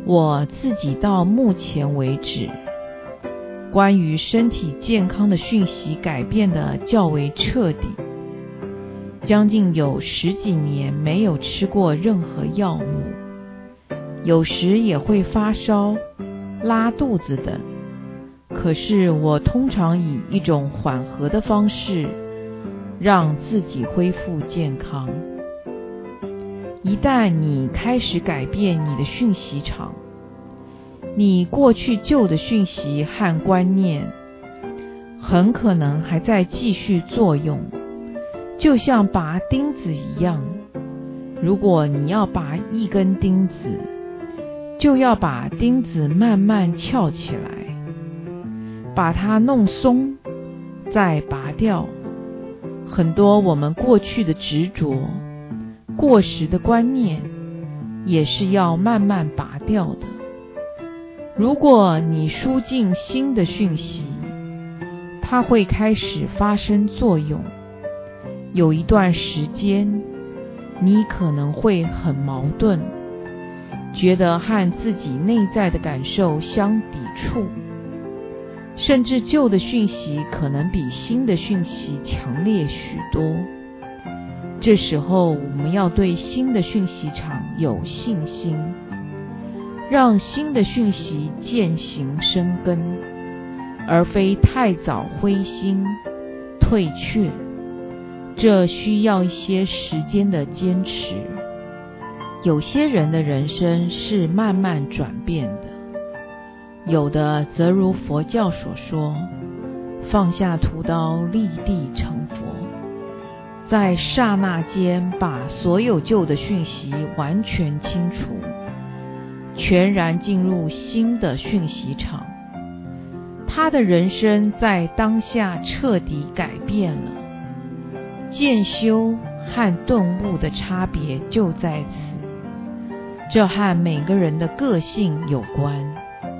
我自己到目前为止，关于身体健康的讯息改变得较为彻底，将近有10几年没有吃过任何药物，有时也会发烧、拉肚子等，可是我通常以一种缓和的方式让自己恢复健康。一旦你开始改变你的讯息场，你过去旧的讯息和观念很可能还在继续作用，就像拔钉子一样。如果你要拔一根钉子，就要把钉子慢慢翘起来，把它弄松，再拔掉。很多我们过去的执着、过时的观念，也是要慢慢拔掉的。如果你输进新的讯息，它会开始发生作用。有一段时间，你可能会很矛盾，觉得和自己内在的感受相抵触，甚至旧的讯息可能比新的讯息强烈许多。这时候，我们要对新的讯息场有信心，让新的讯息渐行生根，而非太早灰心退却。这需要一些时间的坚持。有些人的人生是慢慢转变的，有的则如佛教所说，放下屠刀，立地成佛，在刹那间把所有旧的讯息完全清除，全然进入新的讯息场。他的人生在当下彻底改变了。渐修和顿悟的差别就在此，这和每个人的个性有关。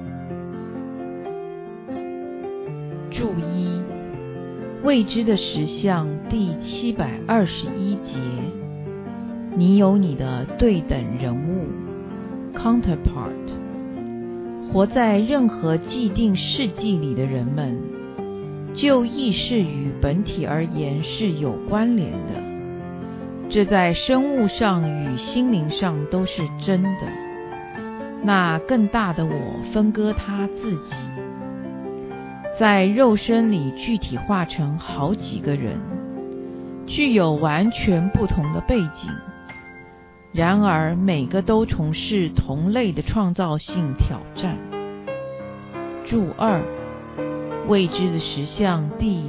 注一，未知的实相第721节，你有你的对等人物 counterpart。 活在任何既定世纪里的人们，就意识与本体而言是有关联的，这在生物上与心灵上都是真的。那更大的我分割他自己，在肉身里具体化成好几个人，具有完全不同的背景，然而每个都从事同类的创造性挑战。注二，未知的实相第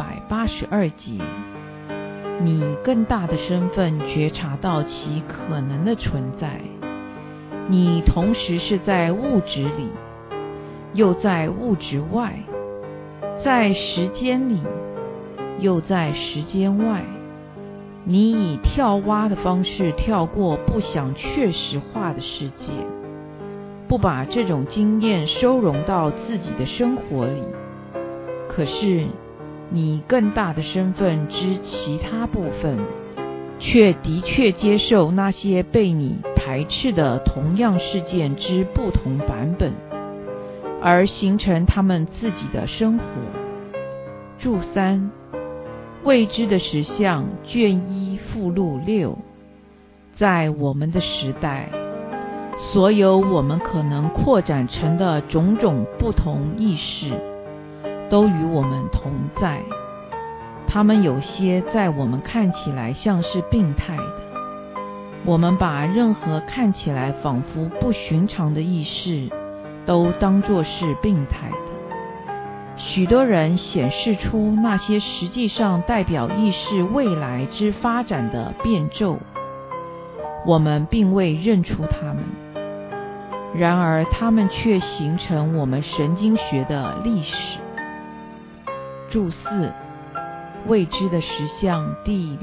682节，你更大的身份觉察到其可能的存在。你同时是在物质里，又在物质外，在时间里，又在时间外。你以跳蛙的方式跳过不想确实化的世界，不把这种经验收容到自己的生活里。可是你更大的身份之其他部分，却的确接受那些被你排斥的同样事件之不同版本，而形成他们自己的生活。注三，未知的实相卷1附录6，在我们的时代，所有我们可能扩展成的种种不同意识都与我们同在，它们有些在我们看起来像是病态的。我们把任何看起来仿佛不寻常的意识都当作是病态的。许多人显示出那些实际上代表意识未来之发展的变奏，我们并未认出它们，然而它们却形成我们神经学的历史。注四，未知的实相第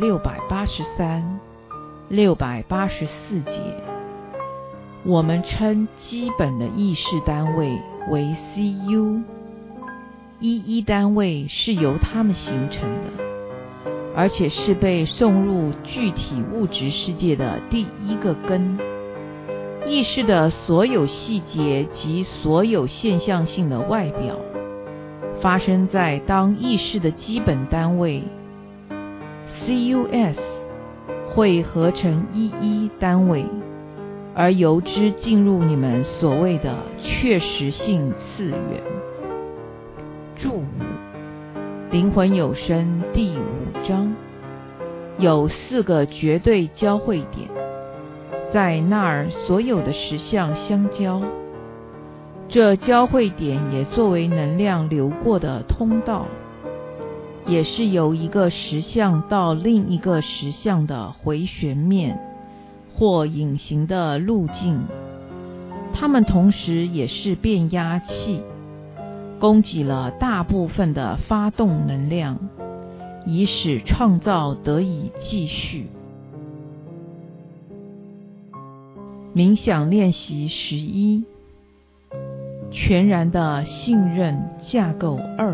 683、684节，我们称基本的意识单位为 CU， 一单位是由它们形成的，而且是被送入具体物质世界的第一个根。 意识的所有细节及所有现象性的外表，发生在当意识的基本单位 CUS 会合成11单位，而由之进入你们所谓的确实性次元。注五：灵魂有声第5章有4个绝对交汇点，在那儿所有的实相相交，这交汇点也作为能量流过的通道，也是由一个实相到另一个实相的回旋面或隐形的路径。它们同时也是变压器，供给了大部分的发动能量，以使创造得以继续。冥想练习11：全然的信任架构2。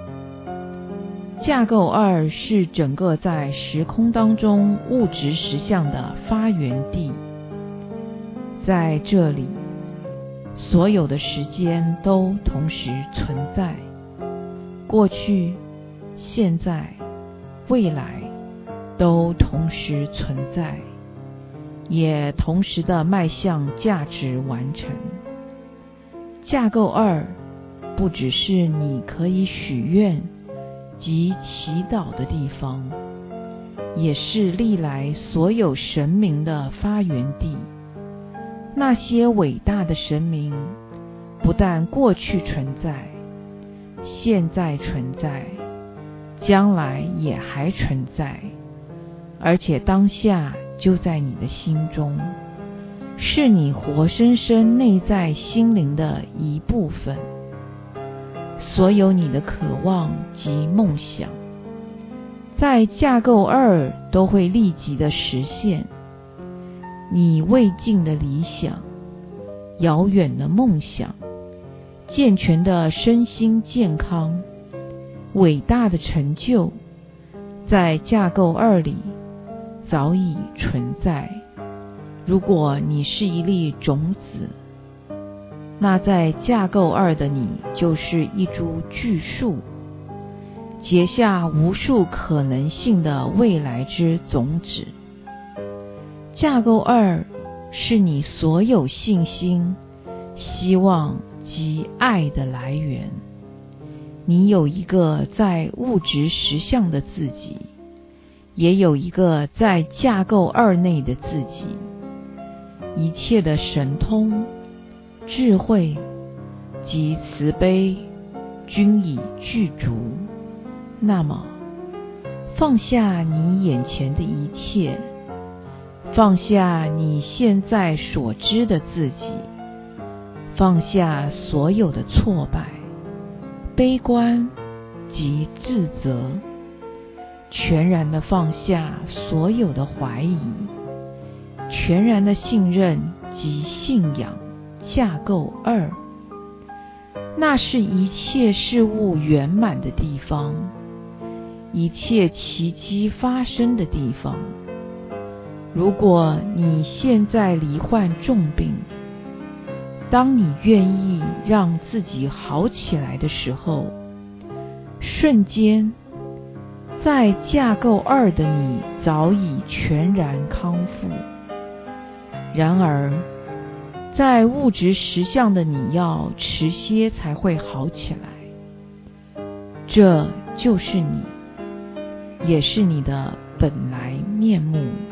架构2是整个在时空当中物质实相的发源地。在这里，所有的时间都同时存在，过去、现在、未来都同时存在，也同时的迈向价值完成。架构2不只是你可以许愿及祈祷的地方，也是历来所有神明的发源地。那些伟大的神明不但过去存在，现在存在，将来也还存在，而且当下就在你的心中，是你活生生内在心灵的一部分。所有你的渴望及梦想，在架构2都会立即的实现。你未尽的理想，遥远的梦想，健全的身心健康，伟大的成就，在架构2里早已存在。如果你是一粒种子，那在架构2的你就是一株巨树，结下无数可能性的未来之种子。架构2是你所有信心、希望及爱的来源。你有一个在物质实相的自己，也有一个在架构2内的自己。一切的神通、智慧及慈悲均已具足。那么，放下你眼前的一切，放下你现在所知的自己，放下所有的挫败、悲观及自责，全然的放下所有的怀疑，全然的信任及信仰架构2，那是一切事物圆满的地方，一切奇迹发生的地方。如果你现在罹患重病，当你愿意让自己好起来的时候，瞬间，在架构2的你早已全然康复。然而，在物质实相的你要迟些才会好起来。这就是你，也是你的本来面目。